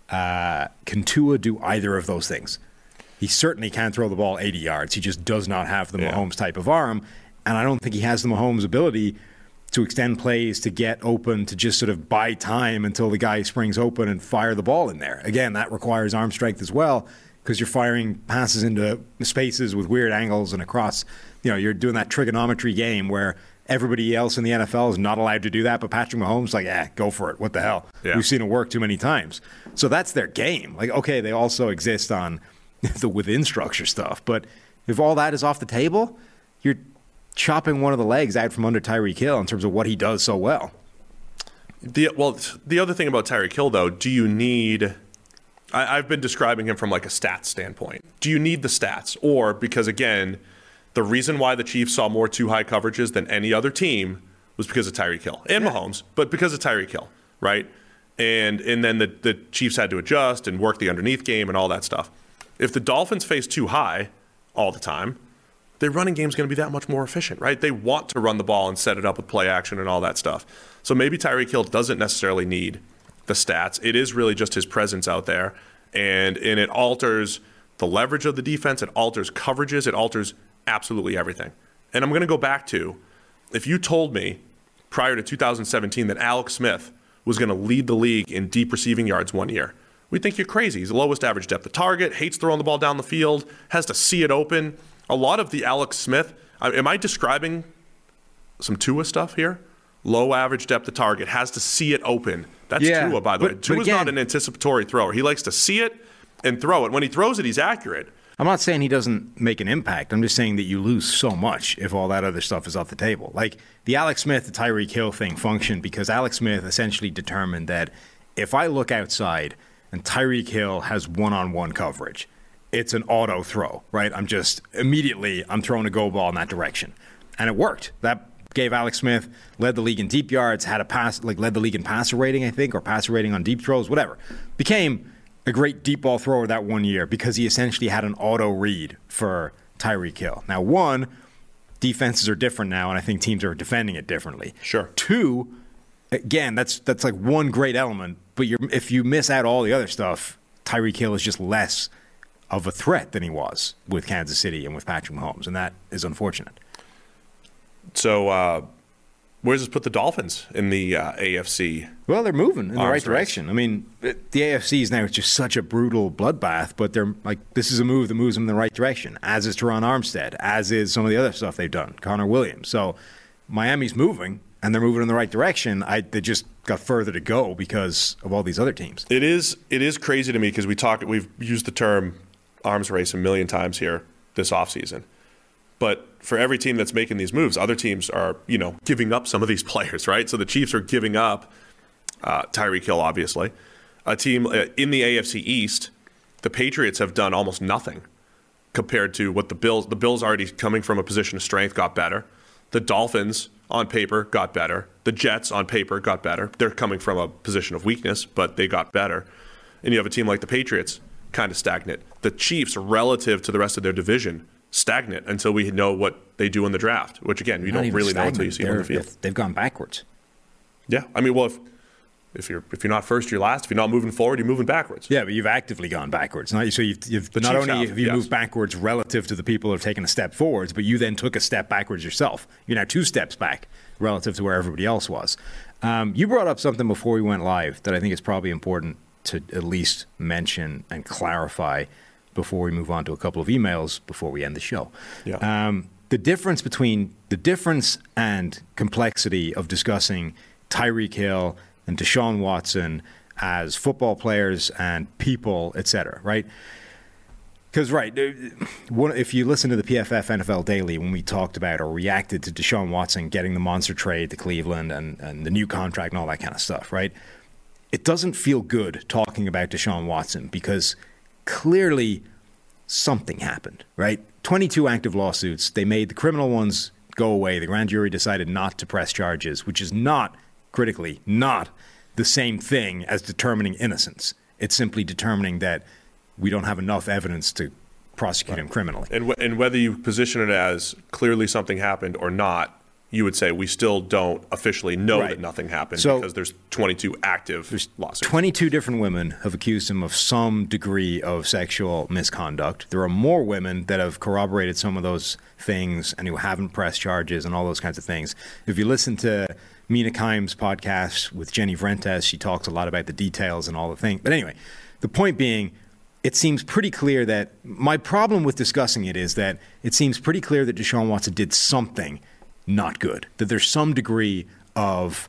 Can Tua do either of those things? He certainly can't throw the ball 80 yards. He just does not have the Mahomes type of arm. And I don't think he has the Mahomes ability to extend plays, to get open, to just sort of buy time until the guy springs open and fire the ball in there. Again, that requires arm strength as well because you're firing passes into spaces with weird angles and across. You're doing that trigonometry game where everybody else in the NFL is not allowed to do that, but Patrick Mahomes like, go for it. What the hell? Yeah. We've seen it work too many times. So that's their game. Like, okay, they also exist on the within structure stuff, but if all that is off the table, you're chopping one of the legs out from under Tyreek Hill in terms of what he does so well. The other thing about Tyreek Hill, though, do you need... I've been describing him from like a stats standpoint. Do you need the stats? Or because, again, the reason why the Chiefs saw more too high coverages than any other team was because of Tyreek Hill and Mahomes, but because of Tyreek Hill, right? And then the Chiefs had to adjust and work the underneath game and all that stuff. If the Dolphins face too high all the time, their running game is going to be that much more efficient, right? They want to run the ball and set it up with play action and all that stuff. So maybe Tyreek Hill doesn't necessarily need the stats. It is really just his presence out there, and it alters the leverage of the defense. It alters coverages. It alters absolutely everything. And I'm going to go back to, if you told me prior to 2017 that Alex Smith was going to lead the league in deep receiving yards one year, we'd think you're crazy. He's the lowest average depth of target, hates throwing the ball down the field, has to see it open. A lot of the Alex Smith, am I describing some Tua stuff here? Low average depth of target, has to see it open. That's Tua, by the way. Tua's not an anticipatory thrower. He likes to see it and throw it. When he throws it, he's accurate. I'm not saying he doesn't make an impact. I'm just saying that you lose so much if all that other stuff is off the table. Like the Alex Smith, the Tyreek Hill thing functioned because Alex Smith essentially determined that if I look outside and Tyreek Hill has one-on-one coverage, it's an auto throw, right? I'm throwing a go ball in that direction. And it worked. That gave Alex Smith, led the league in deep yards, led the league in passer rating, I think, or passer rating on deep throws, whatever. Became a great deep ball thrower that one year because he essentially had an auto read for Tyreek Hill. Now, one, defenses are different now, and I think teams are defending it differently. Sure. Two, again, that's like one great element, but if you miss out all the other stuff, Tyreek Hill is just less of a threat than he was with Kansas City and with Patrick Mahomes, and that is unfortunate. So, where does this put the Dolphins in the AFC? Well, they're moving in the right direction. Race. I mean, the AFC is now just such a brutal bloodbath, but they're like, this is a move that moves them in the right direction, as is Teron Armstead, as is some of the other stuff they've done, Connor Williams. So Miami's moving, and they're moving in the right direction. They just got further to go because of all these other teams. It is crazy to me because we've used the term arms race a million times here this offseason. But for every team that's making these moves, other teams are, giving up some of these players, right? So the Chiefs are giving up Tyreek Hill, obviously. A team in the AFC East, the Patriots have done almost nothing compared to what the Bills. The Bills already coming from a position of strength got better. The Dolphins on paper got better. The Jets on paper got better. They're coming from a position of weakness, but they got better. And you have a team like the Patriots, kind of stagnant. The Chiefs, relative to the rest of their division, stagnant until we know what they do in the draft, which, again, you don't really know until you see them on the field. They've gone backwards. Yeah. I mean, well, if you're not first, you're last. If you're not moving forward, you're moving backwards. Yeah, but you've actively gone backwards. So you've not only have you moved backwards relative to the people who have taken a step forwards, but you then took a step backwards yourself. You're now 2 steps back relative to where everybody else was. You brought up something before we went live that I think is probably important to at least mention and clarify before we move on to a couple of emails before we end the show. Yeah. The difference and complexity of discussing Tyreek Hill and Deshaun Watson as football players and people, et cetera, right? Because, if you listen to the PFF NFL Daily, when we talked about or reacted to Deshaun Watson getting the monster trade to Cleveland and the new contract and all that kind of stuff, right? It doesn't feel good talking about Deshaun Watson because clearly something happened, right? 22 active lawsuits. They made the criminal ones go away. The grand jury decided not to press charges, which is not the same thing as determining innocence. It's simply determining that we don't have enough evidence to prosecute him criminally. And whether you position it as clearly something happened or not, you would say we still don't officially know that nothing happened because there's 22 active lawsuits. 22 different women have accused him of some degree of sexual misconduct. There are more women that have corroborated some of those things and who haven't pressed charges and all those kinds of things. If you listen to Mina Kimes' podcast with Jenny Vrentes, she talks a lot about the details and all the things. But anyway, the point being, it seems pretty clear that my problem with discussing it is that it seems pretty clear that Deshaun Watson did something not good, that there's some degree of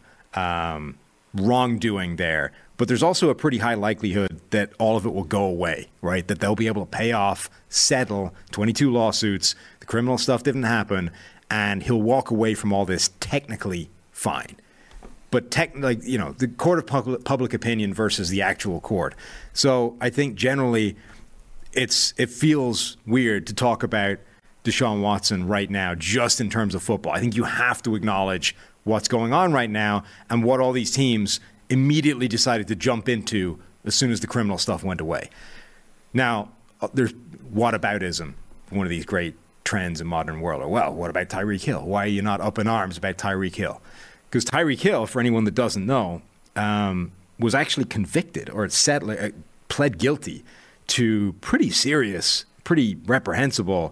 wrongdoing there. But there's also a pretty high likelihood that all of it will go away, right? That they'll be able to pay off, settle 22 lawsuits, the criminal stuff didn't happen, and he'll walk away from all this technically fine. But the court of public opinion versus the actual court. So I think generally it feels weird to talk about Deshaun Watson right now just in terms of football. I think you have to acknowledge what's going on right now and what all these teams immediately decided to jump into as soon as the criminal stuff went away. Now, there's whataboutism, one of these great trends in modern world. Or, well, what about Tyreek Hill? Why are you not up in arms about Tyreek Hill? Because Tyreek Hill, for anyone that doesn't know, was actually convicted or pled guilty to pretty serious, pretty reprehensible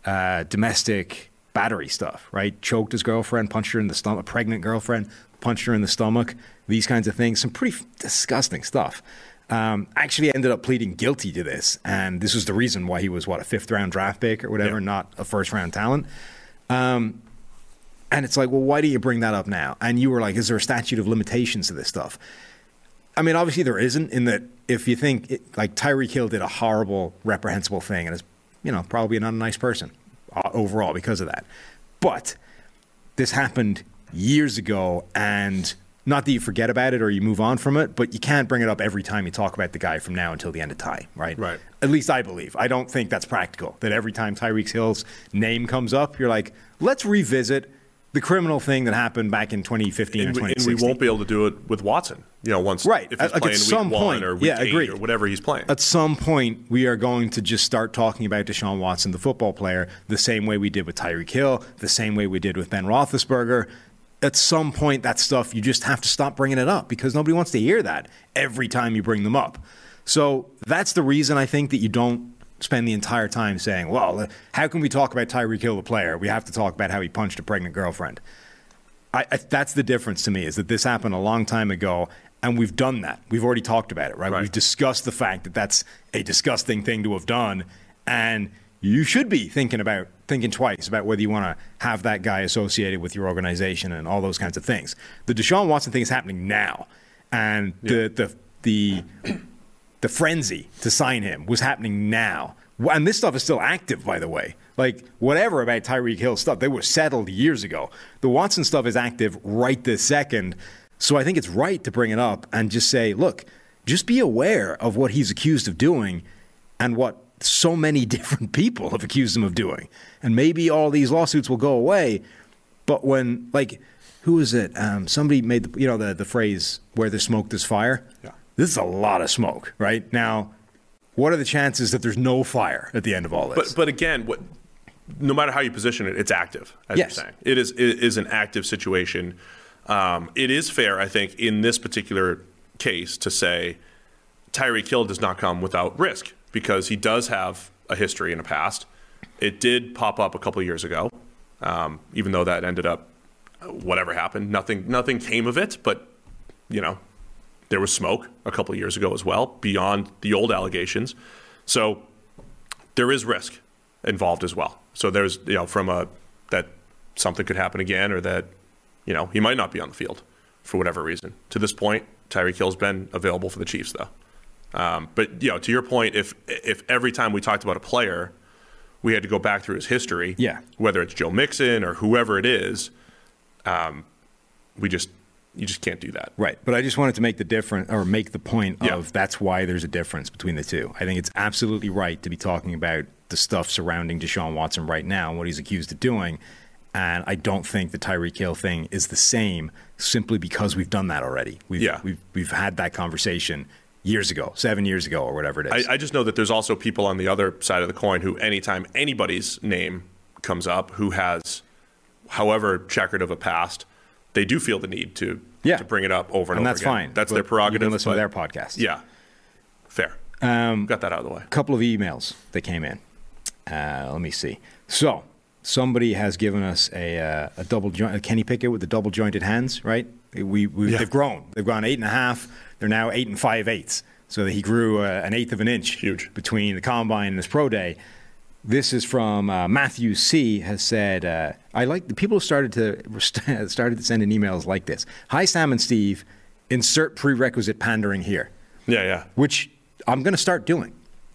domestic battery stuff, right? Choked his girlfriend, punched her in the stomach, a pregnant girlfriend, punched her in the stomach, these kinds of things, some pretty disgusting stuff. Actually ended up pleading guilty to this, and this was the reason why he was, a 5th-round draft pick or whatever, not a first-round talent. And it's like, well, why do you bring that up now? And you were like, is there a statute of limitations to this stuff? I mean, obviously there isn't, in that if you think, Tyreek Hill did a horrible, reprehensible thing and is, probably not a nice person overall because of that. But this happened years ago, and not that you forget about it or you move on from it, but you can't bring it up every time you talk about the guy from now until the end of time, right? Right. At least I believe. I don't think that's practical, that every time Tyreek Hill's name comes up, you're like, let's revisit the criminal thing that happened back in 2015 or 2016. And we won't be able to do it with Watson, once right. if he's playing week 1 or week 8 agreed. or whatever he's playing. At some point, we are going to just start talking about Deshaun Watson, the football player, the same way we did with Tyreek Hill, the same way we did with Ben Roethlisberger. At some point, that stuff, you just have to stop bringing it up because nobody wants to hear that every time you bring them up. So that's the reason I think that you don't spend the entire time saying, well, how can we talk about Tyreek Hill, the player? We have to talk about how he punched a pregnant girlfriend. That's the difference to me, is that this happened a long time ago, and we've done that. We've already talked about it, right? We've discussed the fact that that's a disgusting thing to have done, and you should be thinking twice about whether you want to have that guy associated with your organization and all those kinds of things. The Deshaun Watson thing is happening now, and the frenzy to sign him was happening now. And this stuff is still active, by the way. Whatever about Tyreek Hill stuff, they were settled years ago. The Watson stuff is active right this second. So I think it's right to bring it up and just say, look, just be aware of what he's accused of doing and what so many different people have accused him of doing. And maybe all these lawsuits will go away. But when, who is it? Somebody made the phrase, where there's smoke, there's fire. Yeah. This is a lot of smoke, right? Now, what are the chances that there's no fire at the end of all this? But again, no matter how you position it, it's active, as you're saying. It is an active situation. It is fair, I think, in this particular case to say Tyreek Hill does not come without risk because he does have a history in the past. It did pop up a couple of years ago, even though that ended up, whatever happened, nothing came of it. But, there was smoke a couple of years ago as well, beyond the old allegations. So there is risk involved as well. So there's, that something could happen again, or that, he might not be on the field for whatever reason. To this point, Tyreek Hill's been available for the Chiefs, though. But, to your point, if every time we talked about a player, we had to go back through his history, whether it's Joe Mixon or whoever it is, you just can't do that. Right. But I just wanted to make the point of that's why there's a difference between the two. I think it's absolutely right to be talking about the stuff surrounding Deshaun Watson right now and what he's accused of doing. And I don't think the Tyreek Hill thing is the same simply because we've done that already. We've had that conversation years ago, 7 years ago, or whatever it is. I just know that there's also people on the other side of the coin who, anytime anybody's name comes up who has, however checkered of a past, they do feel the need to bring it up over and over again. And that's fine. That's their prerogative. You can listen to their podcast. Yeah. Fair. Got that out of the way. A couple of emails that came in. Let me see. So somebody has given us a double joint, Kenny Pickett with the double jointed hands, right? They've grown. They've gone 8.5. They're now 8 5/8. So he grew an eighth of an inch. Huge. Between the combine and his pro day. This is from Matthew C. has said, I like the people started to send in emails like this. Hi, Sam and Steve. Insert prerequisite pandering here. Yeah. Which I'm going to start doing.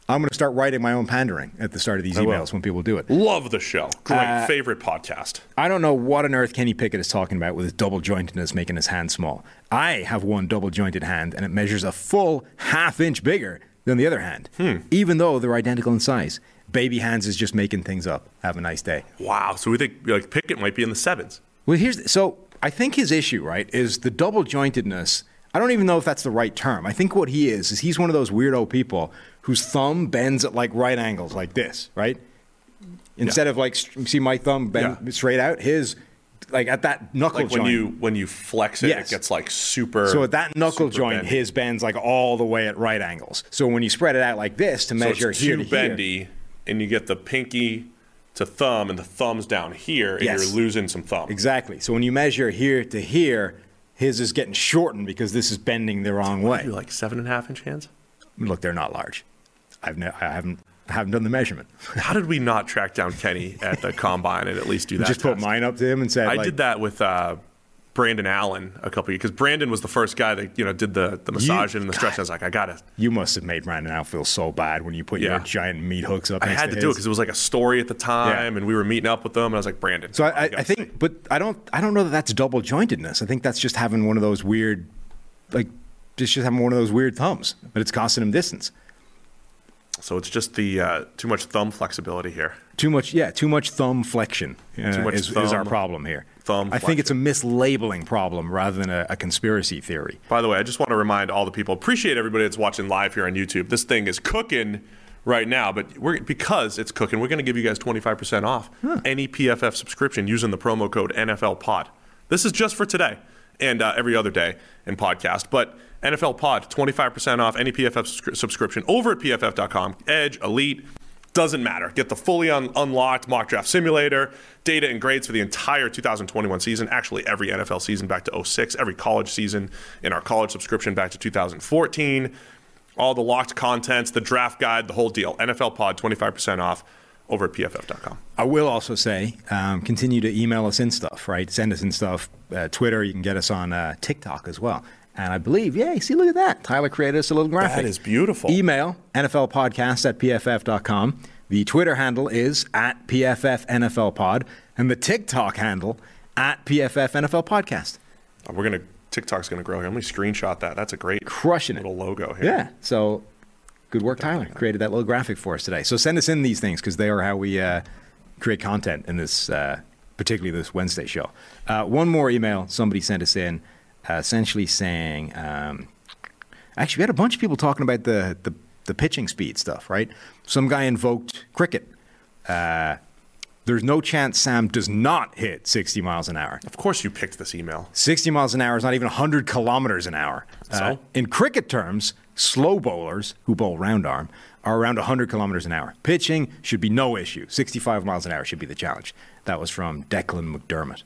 I'm going to start writing my own pandering at the start of these emails when people do it. Love the show. Great. Favorite podcast. I don't know what on earth Kenny Pickett is talking about with his double jointedness making his hand small. I have one double jointed hand, and it measures a full ½ inch bigger than the other hand, even though they're identical in size. Baby hands is just making things up. Have a nice day. Wow. So we think like Pickett might be in the 7s. Well, so I think his issue, right, is the double jointedness. I don't even know if that's the right term. I think what he is he's one of those weirdo people whose thumb bends at like right angles like this, right? Instead of like, see my thumb bend straight out, his like at that knuckle like joint. when you flex it, it gets like super. So at that knuckle joint, bendy. his bends like all the way at right angles. So when you spread it out like this to measure it's here too to bendy, here, and you get the pinky to thumb, and the thumb's down here, and you're losing some thumb. Exactly. So when you measure here to here, his is getting shortened because this is bending the wrong way. You like 7.5 inch hands? Look, they're not large. I haven't done the measurement. How did we not track down Kenny at the combine and at least do that? Just put mine up to him and said, I did that with Brandon Allen a couple of years because Brandon was the first guy that did the massage and the stretch. I was like, I gotta. You must have made Brandon Allen feel so bad when you put your giant meat hooks up. I had to do it because it was like a story at the time, and we were meeting up with them, and I was like, Brandon. So I think, but I don't know that that's double jointedness. I think that's just having one of those weird, like just having one of those weird thumbs, but it's costing him distance. So it's just the too much thumb flexibility here. Too much thumb flexion is our problem here. I think it's a mislabeling problem rather than a conspiracy theory. By the way, I just want to remind all the people, appreciate everybody that's watching live here on YouTube. This thing is cooking right now, but because it's cooking, we're going to give you guys 25% off any PFF subscription using the promo code NFLPod. This is just for today and every other day in podcast, but NFL Pod, 25% off any PFF subscription over at PFF.com. Edge, Elite, doesn't matter. Get the fully unlocked mock draft simulator, data and grades for the entire 2021 season, actually every NFL season back to 2006, every college season in our college subscription back to 2014, all the locked contents, the draft guide, the whole deal. NFL Pod, 25% off over at PFF.com. I will also say, continue to email us in stuff, right? Send us in stuff. Twitter, you can get us on TikTok as well. And I believe, see, look at that. Tyler created us a little graphic. That is beautiful. Email NFLpodcast@PFF.com. The Twitter handle is @PFFNFLPod. And the TikTok handle @PFFNFLPodcast. TikTok's going to grow here. Let me screenshot that. That's a great little logo here. Yeah. So good work, Tyler. Created that little graphic for us today. So send us in these things because they are how we create content in this, particularly this Wednesday show. One more email somebody sent us in. Essentially saying, actually, we had a bunch of people talking about the pitching speed stuff, right? Some guy invoked cricket. There's no chance Sam does not hit 60 miles an hour. Of course you picked this email. 60 miles an hour is not even 100 kilometers an hour. So? In cricket terms, slow bowlers who bowl round arm are around 100 kilometers an hour. Pitching should be no issue. 65 miles an hour should be the challenge. That was from Declan McDermott.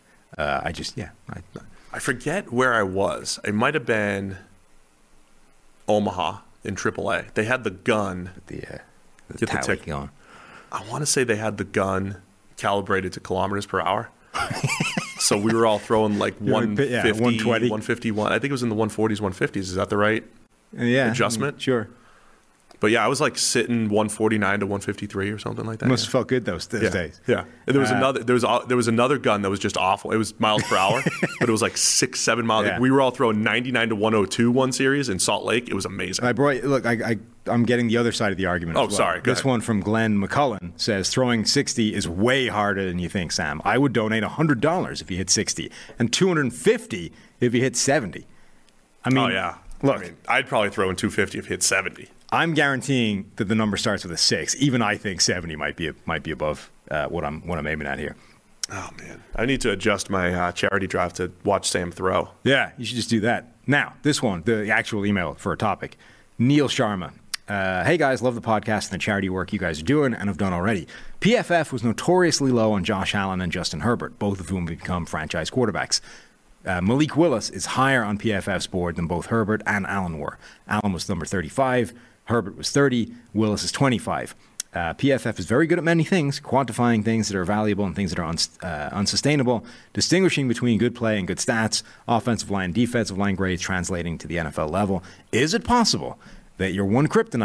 I forget where I was. It might have been Omaha in AAA. They had the gun. The tally gun. I want to say they had the gun calibrated to kilometers per hour. So we were all throwing like 150, 120. 151. I think it was in the 140s, 150s. Is that the right adjustment? Sure. But yeah, I was like sitting 149 to 153 or something like that. Must have felt good those days. Yeah. And there was another gun that was just awful. It was miles per hour, but it was like 6-7 miles. Yeah. We were all throwing 99 to 102 one series in Salt Lake. It was amazing. I'm getting the other side of the argument. Oh, as well. sorry. Go this ahead. one from Glenn McCullen says throwing 60 is way harder than you think, Sam. I would donate $100 if you hit 60 and $250 if you hit 70. I mean, oh yeah. Look, I'd probably throw in 250 if you hit 70. I'm guaranteeing that the number starts with a 6. Even I think 70 might be above what I'm aiming at here. Oh man, I need to adjust my charity drive to watch Sam throw. Yeah, you should just do that. Now, this one, the actual email for a topic. Neil Sharma. Hey guys, love the podcast and the charity work you guys are doing and have done already. PFF was notoriously low on Josh Allen and Justin Herbert, both of whom have become franchise quarterbacks. Malik Willis is higher on PFF's board than both Herbert and Allen were. Allen was number 35. Herbert was 30, Willis is 25. PFF is very good at many things, quantifying things that are valuable and things that are unsustainable, distinguishing between good play and good stats, offensive line, defensive line grades translating to the NFL level. Is it possible that your one kryptonite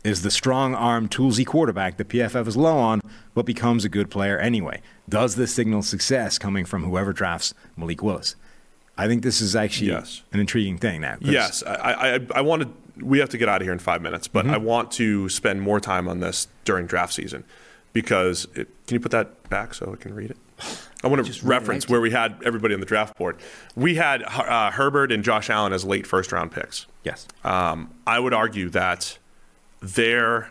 is the strong-arm, toolsy quarterback that PFF is low on, but becomes a good player anyway. Does this signal success coming from whoever drafts Malik Willis? I think this is actually an intriguing thing now. Yes, I wanted. We have to get out of here in 5 minutes, but I want to spend more time on this during draft season because can you put that back so I can read it? I want to reference where we had everybody on the draft board. We had Herbert and Josh Allen as late first-round picks. Yes. I would argue that their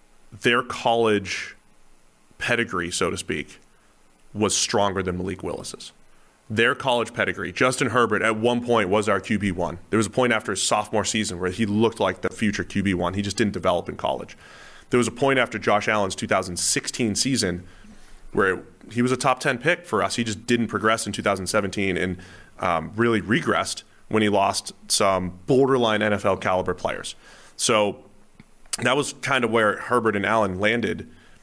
college pedigree, so to speak, was stronger than Malik Willis's. Their college pedigree. Justin Herbert at one point was our QB1. There was a point after his sophomore season where he looked like the future QB1. He just didn't develop in college. There was a point after Josh Allen's 2016 season where he was a top 10 pick for us. He just didn't progress in 2017 and really regressed when he lost some borderline NFL caliber players. So that was kind of where Herbert and Allen landed.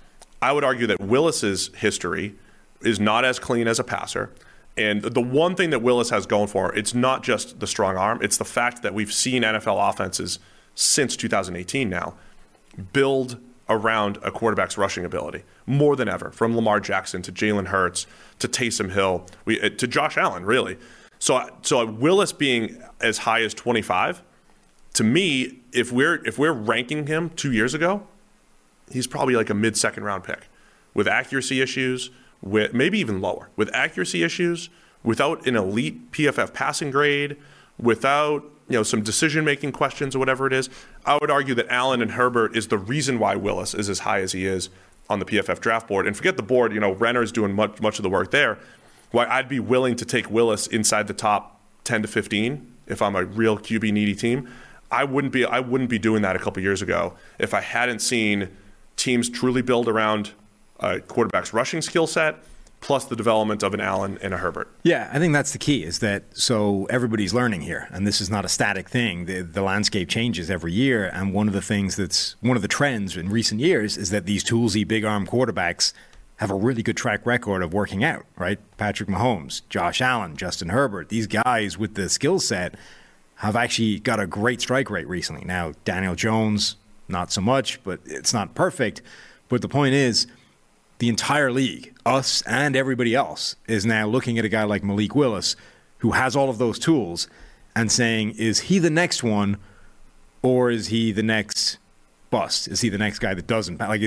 I would argue that Willis's history is not as clean as a passer. And the one thing that Willis has going for him, it's not just the strong arm, it's the fact that we've seen NFL offenses since 2018 now build around a quarterback's rushing ability more than ever, from Lamar Jackson to Jalen Hurts to Taysom Hill to Josh Allen, really. So Willis being as high as 25, to me, if we're ranking him 2 years ago, he's probably like a mid-second round pick with accuracy issues, with maybe even lower, with accuracy issues, without an elite PFF passing grade, without some decision-making questions or whatever it is. I would argue that Allen and Herbert is the reason why Willis is as high as he is on the PFF draft board. And forget the board, Renner's doing much of the work there. Why I'd be willing to take Willis inside the top 10 to 15 if I'm a real QB needy team. I wouldn't be doing that a couple years ago if I hadn't seen teams truly build around a quarterback's rushing skill set plus the development of an Allen and a Herbert. Yeah, I think that's the key, is that so everybody's learning here, and this is not a static thing. The landscape changes every year, and one of the trends in recent years is that these toolsy, big-arm quarterbacks have a really good track record of working out, right? Patrick Mahomes, Josh Allen, Justin Herbert, these guys with the skill set have actually got a great strike rate recently. Now, Daniel Jones, not so much, but it's not perfect. But the point is, the entire league, us and everybody else, is now looking at a guy like Malik Willis, who has all of those tools, and saying, is he the next one, or is he the next bust? Is he the next guy that doesn't? Like,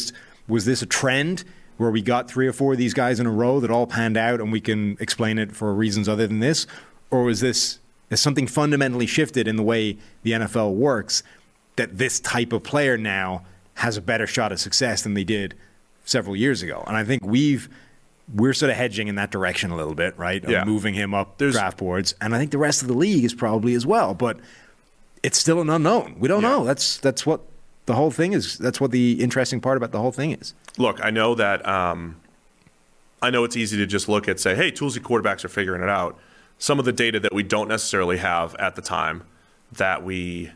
was this a trend where we got 3 or 4 of these guys in a row that all panned out and we can explain it for reasons other than this? Or has something fundamentally shifted in the way the NFL works that this type of player now has a better shot at success than they did several years ago? And I think we're sort of hedging in that direction a little bit, right? Of moving him up draft boards. And I think the rest of the league is probably as well. But it's still an unknown. We don't know. That's what the whole thing is. That's what the interesting part about the whole thing is. Look, I know that I know it's easy to just look at, say, hey, toolsy quarterbacks are figuring it out. Some of the data that we don't necessarily have at the time that we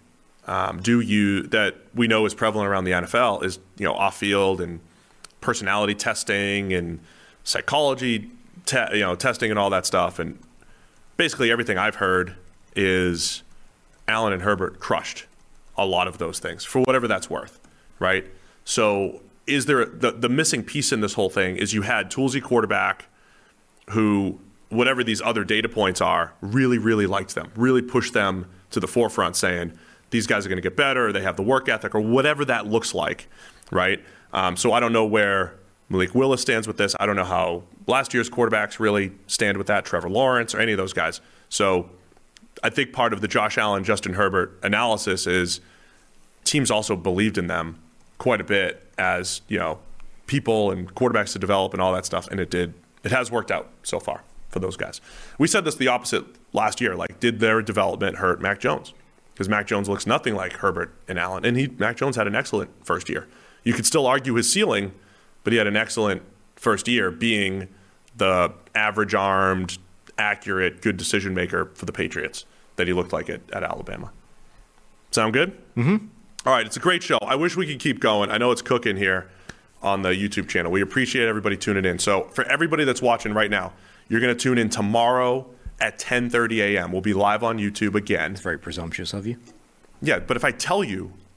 that we know is prevalent around the NFL is off-field and personality testing and psychology testing and all that stuff. And basically everything I've heard is Allen and Herbert crushed a lot of those things for whatever that's worth, right? So is there the missing piece in this whole thing is you had toolsy quarterback who, whatever these other data points are, really, really liked them, really pushed them to the forefront, saying these guys are going to get better, or they have the work ethic, or whatever that looks like, right? So I don't know where Malik Willis stands with this. I don't know how last year's quarterbacks really stand with that, Trevor Lawrence or any of those guys. So I think part of the Josh Allen, Justin Herbert analysis is teams also believed in them quite a bit as, people and quarterbacks to develop and all that stuff, and it has worked out so far for those guys. We said this the opposite last year, like, did their development hurt Mac Jones? Because Mac Jones looks nothing like Herbert and Allen, and Mac Jones had an excellent first year. You could still argue his ceiling, but he had an excellent first year being the average-armed, accurate, good decision maker for the Patriots that he looked like at Alabama. Sound good? Mm-hmm. All right, it's a great show. I wish we could keep going. I know it's cooking here on the YouTube channel. We appreciate everybody tuning in. So for everybody that's watching right now, you're going to tune in tomorrow at 10:30 a.m. We'll be live on YouTube again. It's very presumptuous of you. Yeah, but if I tell you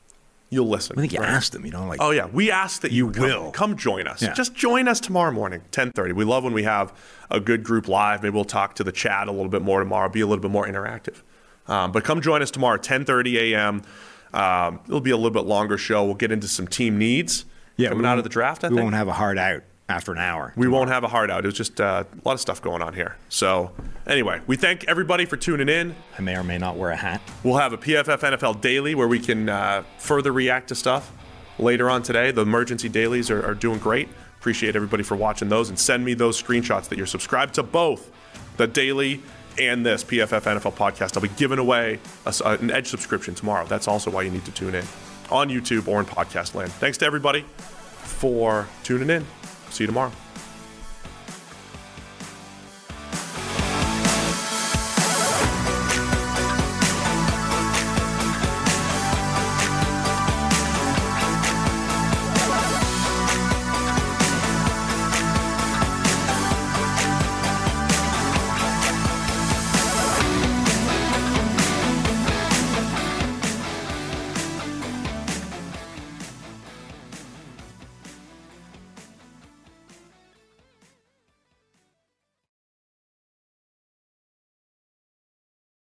you'll listen. I think you right? asked them, like. Oh, yeah. We ask that you will. Come join us. Yeah. Just join us tomorrow morning, 10:30. We love when we have a good group live. Maybe we'll talk to the chat a little bit more tomorrow, be a little bit more interactive. But come join us tomorrow, 10:30 a.m. It'll be a little bit longer show. We'll get into some team needs coming out of the draft, I think. We won't have a hard out after an hour. We won't have a hard out. It was just a lot of stuff going on here. So anyway, we thank everybody for tuning in. I may or may not wear a hat. We'll have a PFF NFL Daily where we can further react to stuff later on today. The emergency dailies are doing great. Appreciate everybody for watching those, and send me those screenshots that you're subscribed to both the Daily and this PFF NFL podcast. I'll be giving away an Edge subscription tomorrow. That's also why you need to tune in on YouTube or in podcast land. Thanks to everybody for tuning in. See you tomorrow.